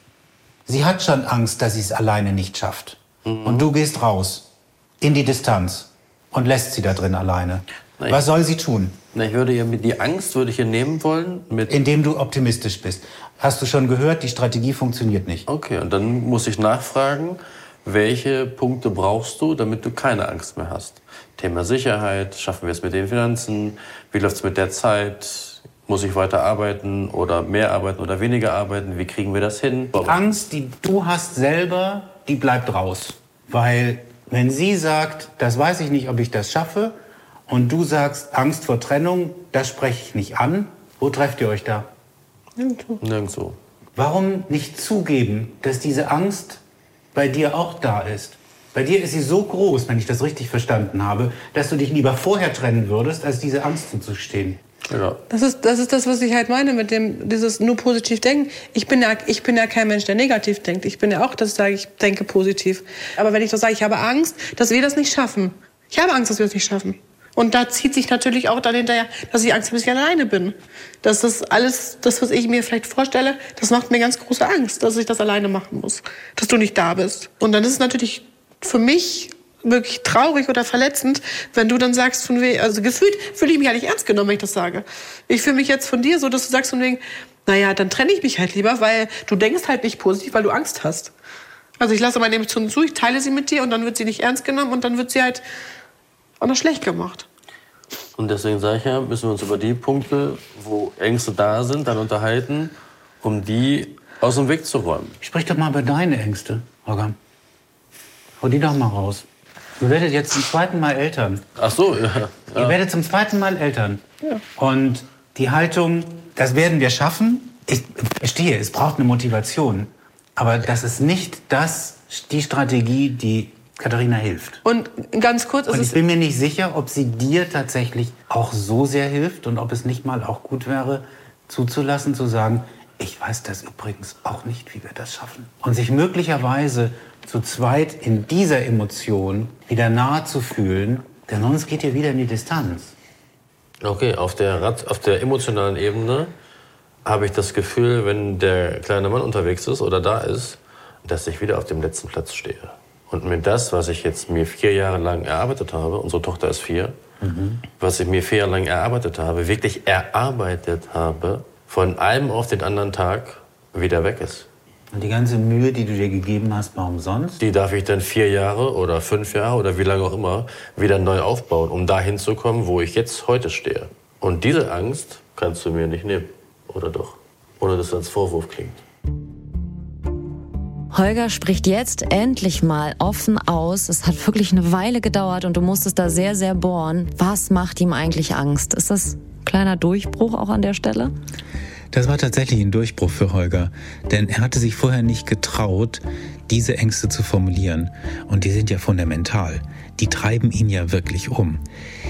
Speaker 6: Sie hat schon Angst, dass sie es alleine nicht schafft. Mhm. Und du gehst raus, in die Distanz und lässt sie da drin alleine. Na, was soll sie tun?
Speaker 5: Na, ich würde ihr die Angst würde ich ihr nehmen wollen. Mit
Speaker 6: Indem du optimistisch bist. Hast du schon gehört, die Strategie funktioniert nicht.
Speaker 5: Okay, und dann muss ich nachfragen, welche Punkte brauchst du, damit du keine Angst mehr hast? Thema Sicherheit, schaffen wir es mit den Finanzen? Wie läuft es mit der Zeit? Muss ich weiter arbeiten oder mehr arbeiten oder weniger arbeiten? Wie kriegen wir das hin?
Speaker 6: Die Angst, die du hast selber, die bleibt raus. Weil wenn sie sagt, das weiß ich nicht, ob ich das schaffe, und du sagst, Angst vor Trennung, das spreche ich nicht an, wo trefft ihr euch da?
Speaker 5: Nirgendwo. Nirgendwo.
Speaker 6: Warum nicht zugeben, dass diese Angst bei dir auch da ist? Bei dir ist sie so groß, wenn ich das richtig verstanden habe, dass du dich lieber vorher trennen würdest, als diese Angst zuzustehen.
Speaker 5: Ja.
Speaker 2: Das ist, das ist das, was ich halt meine mit dem dieses nur positiv denken. Ich bin ja, ich bin ja kein Mensch, der negativ denkt. Ich bin ja auch, dass ich sage, ich denke positiv. Aber wenn ich doch sage, ich habe Angst, dass wir das nicht schaffen. Ich habe Angst, dass wir das nicht schaffen. Und da zieht sich natürlich auch dann hinterher, dass ich Angst habe, dass ich alleine bin. Dass das alles, das, was ich mir vielleicht vorstelle, das macht mir ganz große Angst, dass ich das alleine machen muss. Dass du nicht da bist. Und dann ist es natürlich für mich wirklich traurig oder verletzend, wenn du dann sagst, von wegen, also gefühlt fühle ich mich ja nicht ernst genommen, wenn ich das sage. Ich fühle mich jetzt von dir so, dass du sagst von wegen, naja, dann trenne ich mich halt lieber, weil du denkst halt nicht positiv, weil du Angst hast. Also ich lasse meine Emotionen zu, ich teile sie mit dir und dann wird sie nicht ernst genommen und dann wird sie halt auch noch schlecht gemacht.
Speaker 5: Und deswegen sage ich ja, müssen wir uns über die Punkte, wo Ängste da sind, dann unterhalten, um die aus dem Weg zu räumen.
Speaker 6: Sprich doch mal über deine Ängste, Holger. Hau die doch mal raus. Ihr werdet jetzt zum zweiten Mal Eltern.
Speaker 5: Ach so, ja. ja.
Speaker 6: Ihr werdet zum zweiten Mal Eltern.
Speaker 2: Ja.
Speaker 6: Und die Haltung, das werden wir schaffen. Ich verstehe, es braucht eine Motivation. Aber das ist nicht das, die Strategie, die Katharina hilft.
Speaker 2: Und ganz kurz,
Speaker 6: und ich bin mir nicht sicher, ob sie dir tatsächlich auch so sehr hilft und ob es nicht mal auch gut wäre, zuzulassen, zu sagen, ich weiß das übrigens auch nicht, wie wir das schaffen. Und sich möglicherweise zu zweit in dieser Emotion wieder nahe zu fühlen, denn sonst geht ihr wieder in die Distanz.
Speaker 5: Okay, auf der, auf der emotionalen Ebene habe ich das Gefühl, wenn der kleine Mann unterwegs ist oder da ist, dass ich wieder auf dem letzten Platz stehe. Und mir das, was ich jetzt mir vier Jahre lang erarbeitet habe, unsere Tochter ist vier, mhm. was ich mir vier Jahre lang erarbeitet habe, wirklich erarbeitet habe, von einem auf den anderen Tag wieder weg ist.
Speaker 6: Und die ganze Mühe, die du dir gegeben hast, war umsonst?
Speaker 5: Die darf ich dann vier Jahre oder fünf Jahre oder wie lange auch immer wieder neu aufbauen, um dahin zu kommen, wo ich jetzt heute stehe. Und diese Angst kannst du mir nicht nehmen, oder doch? Ohne dass das als Vorwurf klingt.
Speaker 3: Holger spricht jetzt endlich mal offen aus. Es hat wirklich eine Weile gedauert und du musstest da sehr, sehr bohren. Was macht ihm eigentlich Angst? Ist das ein kleiner Durchbruch auch an der Stelle?
Speaker 4: Das war tatsächlich ein Durchbruch für Holger, denn er hatte sich vorher nicht getraut, diese Ängste zu formulieren. Und die sind ja fundamental. Die treiben ihn ja wirklich um.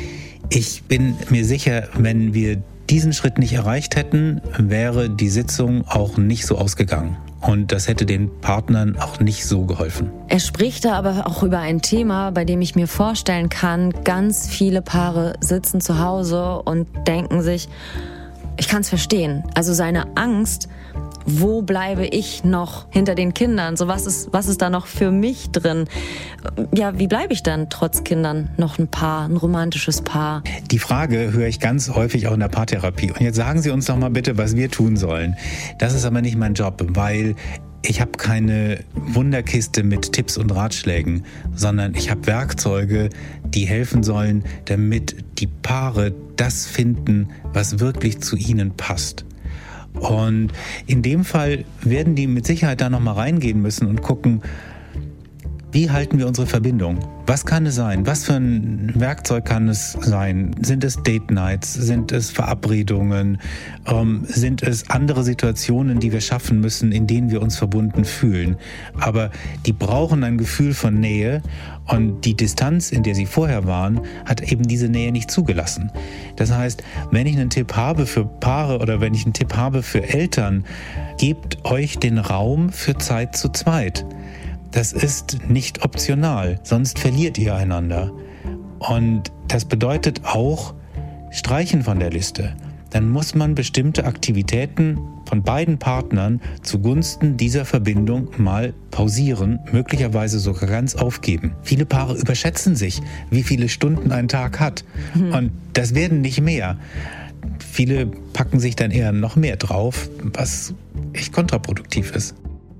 Speaker 4: Ich bin mir sicher, wenn wir diesen Schritt nicht erreicht hätten, wäre die Sitzung auch nicht so ausgegangen. Und das hätte den Partnern auch nicht so geholfen.
Speaker 3: Er spricht da aber auch über ein Thema, bei dem ich mir vorstellen kann, ganz viele Paare sitzen zu Hause und denken sich, ich kann es verstehen. Also seine Angst, wo bleibe ich noch hinter den Kindern? So, was ist, was ist da noch für mich drin? Ja, wie bleibe ich dann trotz Kindern noch ein Paar, ein romantisches Paar?
Speaker 4: Die Frage höre ich ganz häufig auch in der Paartherapie. Und jetzt sagen Sie uns doch mal bitte, was wir tun sollen. Das ist aber nicht mein Job, weil ich habe keine Wunderkiste mit Tipps und Ratschlägen, sondern ich habe Werkzeuge, die helfen sollen, damit die Paare das finden, was wirklich zu ihnen passt. Und in dem Fall werden die mit Sicherheit da noch mal reingehen müssen und gucken, wie halten wir unsere Verbindung? Was kann es sein? Was für ein Werkzeug kann es sein? Sind es Date Nights? Sind es Verabredungen? Ähm, sind es andere Situationen, die wir schaffen müssen, in denen wir uns verbunden fühlen? Aber die brauchen ein Gefühl von Nähe und die Distanz, in der sie vorher waren, hat eben diese Nähe nicht zugelassen. Das heißt, wenn ich einen Tipp habe für Paare oder wenn ich einen Tipp habe für Eltern, gebt euch den Raum für Zeit zu zweit. Das ist nicht optional, sonst verliert ihr einander. Und das bedeutet auch Streichen von der Liste. Dann muss man bestimmte Aktivitäten von beiden Partnern zugunsten dieser Verbindung mal pausieren, möglicherweise sogar ganz aufgeben. Viele Paare überschätzen sich, wie viele Stunden ein Tag hat. Mhm. Und das werden nicht mehr. Viele packen sich dann eher noch mehr drauf, was echt kontraproduktiv ist.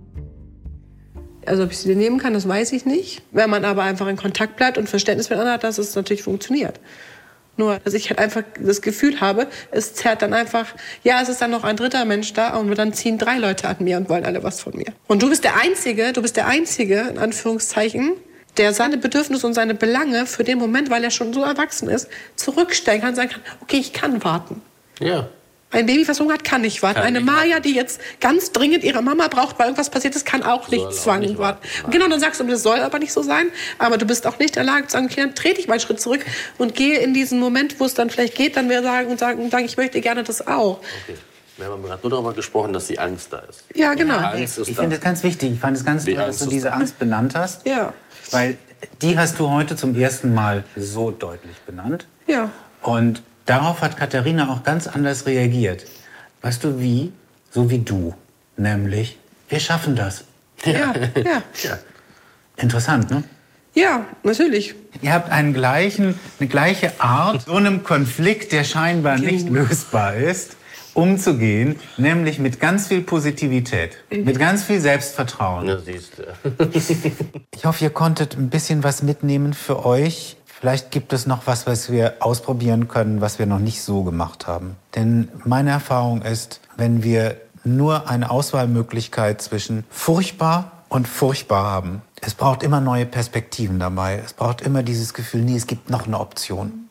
Speaker 2: Also ob ich sie nehmen kann, das weiß ich nicht. Wenn man aber einfach in Kontakt bleibt und Verständnis miteinander hat, dass es natürlich funktioniert. Nur, dass ich halt einfach das Gefühl habe, es zerrt dann einfach, ja, es ist dann noch ein dritter Mensch da und dann ziehen drei Leute an mir und wollen alle was von mir. Und du bist der Einzige, du bist der Einzige, in Anführungszeichen, der seine Bedürfnisse und seine Belange für den Moment, weil er schon so erwachsen ist, zurückstellen kann und sagen kann, okay, ich kann warten.
Speaker 5: Ja.
Speaker 2: Ein Baby, was Hunger hat, kann nicht warten. Kann Eine Maja, die jetzt ganz dringend ihre Mama braucht, weil irgendwas passiert ist, kann auch nicht zwangend warten. Und genau, dann sagst du, das soll aber nicht so sein. Aber du bist auch nicht in der Lage zu sagen, okay, dann trete ich mal einen Schritt zurück und gehe in diesen Moment, wo es dann vielleicht geht, dann wir sagen und sagen, sagen, ich möchte gerne das auch.
Speaker 5: Okay. Wir haben gerade nur darüber gesprochen, dass die Angst da ist.
Speaker 2: Ja, genau.
Speaker 6: Ja, Angst ist ich finde das ganz wichtig. Ich fand es ganz toll, dass du diese Angst benannt hast.
Speaker 2: Ja.
Speaker 6: Weil die hast du heute zum ersten Mal so deutlich benannt.
Speaker 2: Ja.
Speaker 6: Und darauf hat Katharina auch ganz anders reagiert. Weißt du wie? So wie du. Nämlich, wir schaffen das.
Speaker 2: Ja, ja.
Speaker 5: Ja.
Speaker 6: Interessant, ne?
Speaker 2: Ja, natürlich.
Speaker 6: Ihr habt einen gleichen, eine gleiche Art, so einem Konflikt, der scheinbar nicht lösbar ist, umzugehen, nämlich mit ganz viel Positivität, mit ganz viel Selbstvertrauen.
Speaker 5: Ja, siehst du.
Speaker 6: Ich hoffe, ihr konntet ein bisschen was mitnehmen für euch. Vielleicht gibt es noch was, was wir ausprobieren können, was wir noch nicht so gemacht haben. Denn meine Erfahrung ist, wenn wir nur eine Auswahlmöglichkeit zwischen furchtbar und furchtbar haben, es braucht immer neue Perspektiven dabei. Es braucht immer dieses Gefühl, nee, es gibt noch eine Option.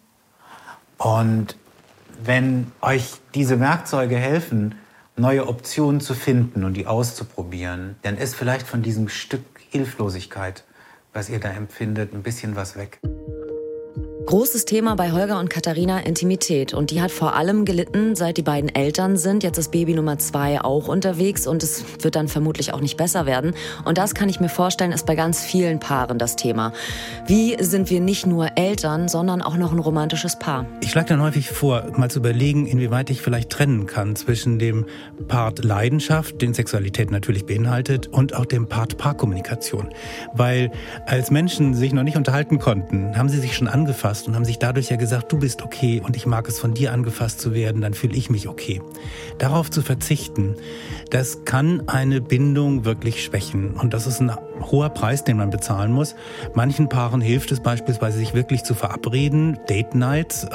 Speaker 6: Und wenn euch diese Werkzeuge helfen, neue Optionen zu finden und die auszuprobieren, dann ist vielleicht von diesem Stück Hilflosigkeit, was ihr da empfindet, ein bisschen was weg.
Speaker 3: Großes Thema bei Holger und Katharina, Intimität. Und die hat vor allem gelitten, seit die beiden Eltern sind. Jetzt ist Baby Nummer zwei auch unterwegs und es wird dann vermutlich auch nicht besser werden. Und das kann ich mir vorstellen, ist bei ganz vielen Paaren das Thema. Wie sind wir nicht nur Eltern, sondern auch noch ein romantisches Paar?
Speaker 4: Ich schlage dann häufig vor, mal zu überlegen, inwieweit ich vielleicht trennen kann zwischen dem Part Leidenschaft, den Sexualität natürlich beinhaltet, und auch dem Part Paarkommunikation. Weil als Menschen sich noch nicht unterhalten konnten, haben sie sich schon angefasst und haben sich dadurch ja gesagt, du bist okay und ich mag es, von dir angefasst zu werden, dann fühle ich mich okay. Darauf zu verzichten, das kann eine Bindung wirklich schwächen. Und das ist ein hoher Preis, den man bezahlen muss. Manchen Paaren hilft es beispielsweise, sich wirklich zu verabreden, Date Nights.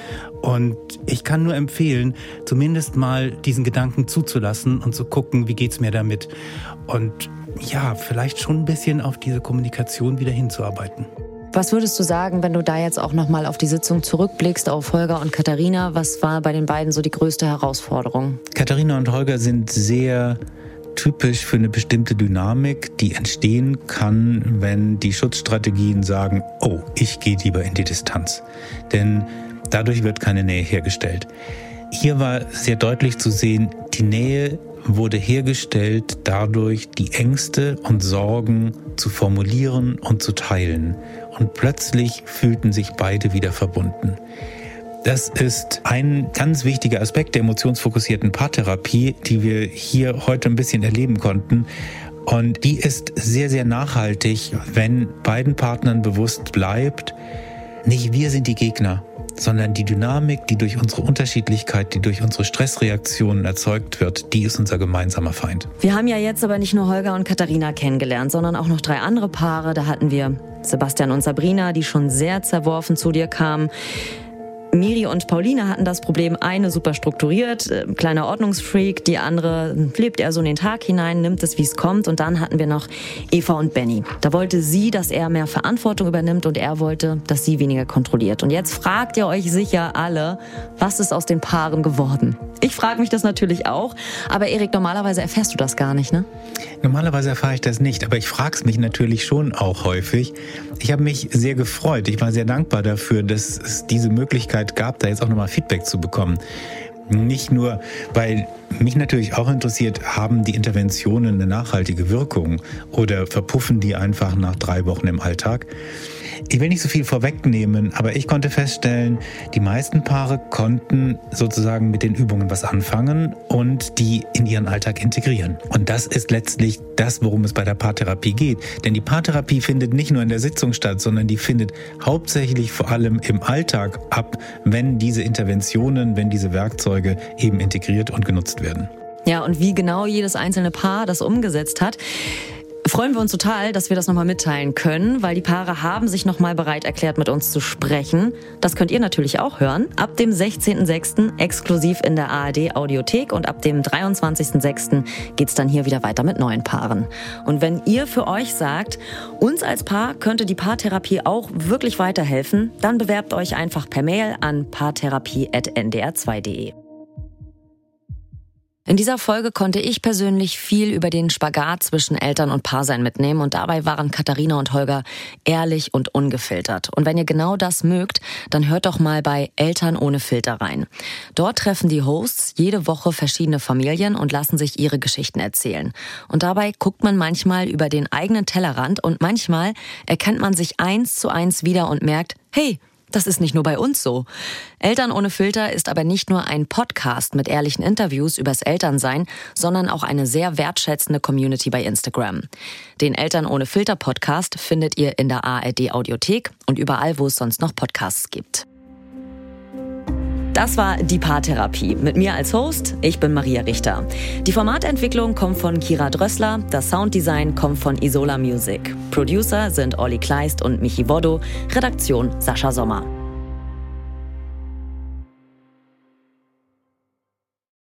Speaker 4: Und ich kann nur empfehlen, zumindest mal diesen Gedanken zuzulassen und zu gucken, wie geht's mir damit. Und ja, vielleicht schon ein bisschen auf diese Kommunikation wieder hinzuarbeiten.
Speaker 3: Was würdest du sagen, wenn du da jetzt auch nochmal auf die Sitzung zurückblickst, auf Holger und Katharina? Was war bei den beiden so die größte Herausforderung?
Speaker 4: Katharina und Holger sind sehr typisch für eine bestimmte Dynamik, die entstehen kann, wenn die Schutzstrategien sagen, oh, ich gehe lieber in die Distanz. Denn dadurch wird keine Nähe hergestellt. Hier war sehr deutlich zu sehen, die Nähe wurde hergestellt dadurch, die Ängste und Sorgen zu formulieren und zu teilen. Und plötzlich fühlten sich beide wieder verbunden. Das ist ein ganz wichtiger Aspekt der emotionsfokussierten Paartherapie, die wir hier heute ein bisschen erleben konnten. Und die ist sehr, sehr nachhaltig, wenn beiden Partnern bewusst bleibt, nicht wir sind die Gegner, sondern die Dynamik, die durch unsere Unterschiedlichkeit, die durch unsere Stressreaktionen erzeugt wird, die ist unser gemeinsamer Feind.
Speaker 3: Wir haben ja jetzt aber nicht nur Holger und Katharina kennengelernt, sondern auch noch drei andere Paare. Da hatten wir Sebastian und Sabrina, die schon sehr zerworfen zu dir kamen. Miri und Pauline hatten das Problem, eine super strukturiert, äh, kleiner Ordnungsfreak, die andere lebt eher so in den Tag hinein, nimmt es, wie es kommt. Und dann hatten wir noch Eva und Benny. Da wollte sie, dass er mehr Verantwortung übernimmt und er wollte, dass sie weniger kontrolliert. Und jetzt fragt ihr euch sicher alle, was ist aus den Paaren geworden? Ich frage mich das natürlich auch, aber Erik, normalerweise erfährst du das gar nicht, ne?
Speaker 4: Normalerweise erfahre ich das nicht, aber ich frage es mich natürlich schon auch häufig. Ich habe mich sehr gefreut, ich war sehr dankbar dafür, dass es diese Möglichkeit gab, da jetzt auch nochmal Feedback zu bekommen. Nicht nur, weil mich natürlich auch interessiert, haben die Interventionen eine nachhaltige Wirkung oder verpuffen die einfach nach drei Wochen im Alltag? Ich will nicht so viel vorwegnehmen, aber ich konnte feststellen, die meisten Paare konnten sozusagen mit den Übungen was anfangen und die in ihren Alltag integrieren. Und das ist letztlich das, worum es bei der Paartherapie geht. Denn die Paartherapie findet nicht nur in der Sitzung statt, sondern die findet hauptsächlich vor allem im Alltag ab, wenn diese Interventionen, wenn diese Werkzeuge eben integriert und genutzt werden.
Speaker 3: Ja, und wie genau jedes einzelne Paar das umgesetzt hat, freuen wir uns total, dass wir das nochmal mitteilen können, weil die Paare haben sich nochmal bereit erklärt, mit uns zu sprechen. Das könnt ihr natürlich auch hören. Ab dem sechzehnten sechsten exklusiv in der A R D Audiothek und ab dem dreiundzwanzigsten sechsten geht's dann hier wieder weiter mit neuen Paaren. Und wenn ihr für euch sagt, uns als Paar könnte die Paartherapie auch wirklich weiterhelfen, dann bewerbt euch einfach per Mail an paartherapie at n d r zwei punkt d e. In dieser Folge konnte ich persönlich viel über den Spagat zwischen Eltern- und Paarsein mitnehmen und dabei waren Katharina und Holger ehrlich und ungefiltert. Und wenn ihr genau das mögt, dann hört doch mal bei Eltern ohne Filter rein. Dort treffen die Hosts jede Woche verschiedene Familien und lassen sich ihre Geschichten erzählen. Und dabei guckt man manchmal über den eigenen Tellerrand und manchmal erkennt man sich eins zu eins wieder und merkt, hey, das ist nicht nur bei uns so. Eltern ohne Filter ist aber nicht nur ein Podcast mit ehrlichen Interviews übers Elternsein, sondern auch eine sehr wertschätzende Community bei Instagram. Den Eltern ohne Filter Podcast findet ihr in der A R D Audiothek und überall, wo es sonst noch Podcasts gibt. Das war die Paartherapie mit mir als Host. Ich bin Maria Richter. Die Formatentwicklung kommt von Kira Drössler, das Sounddesign kommt von Isola Music. Producer sind Olli Kleist und Michi Woddo, Redaktion Sascha Sommer.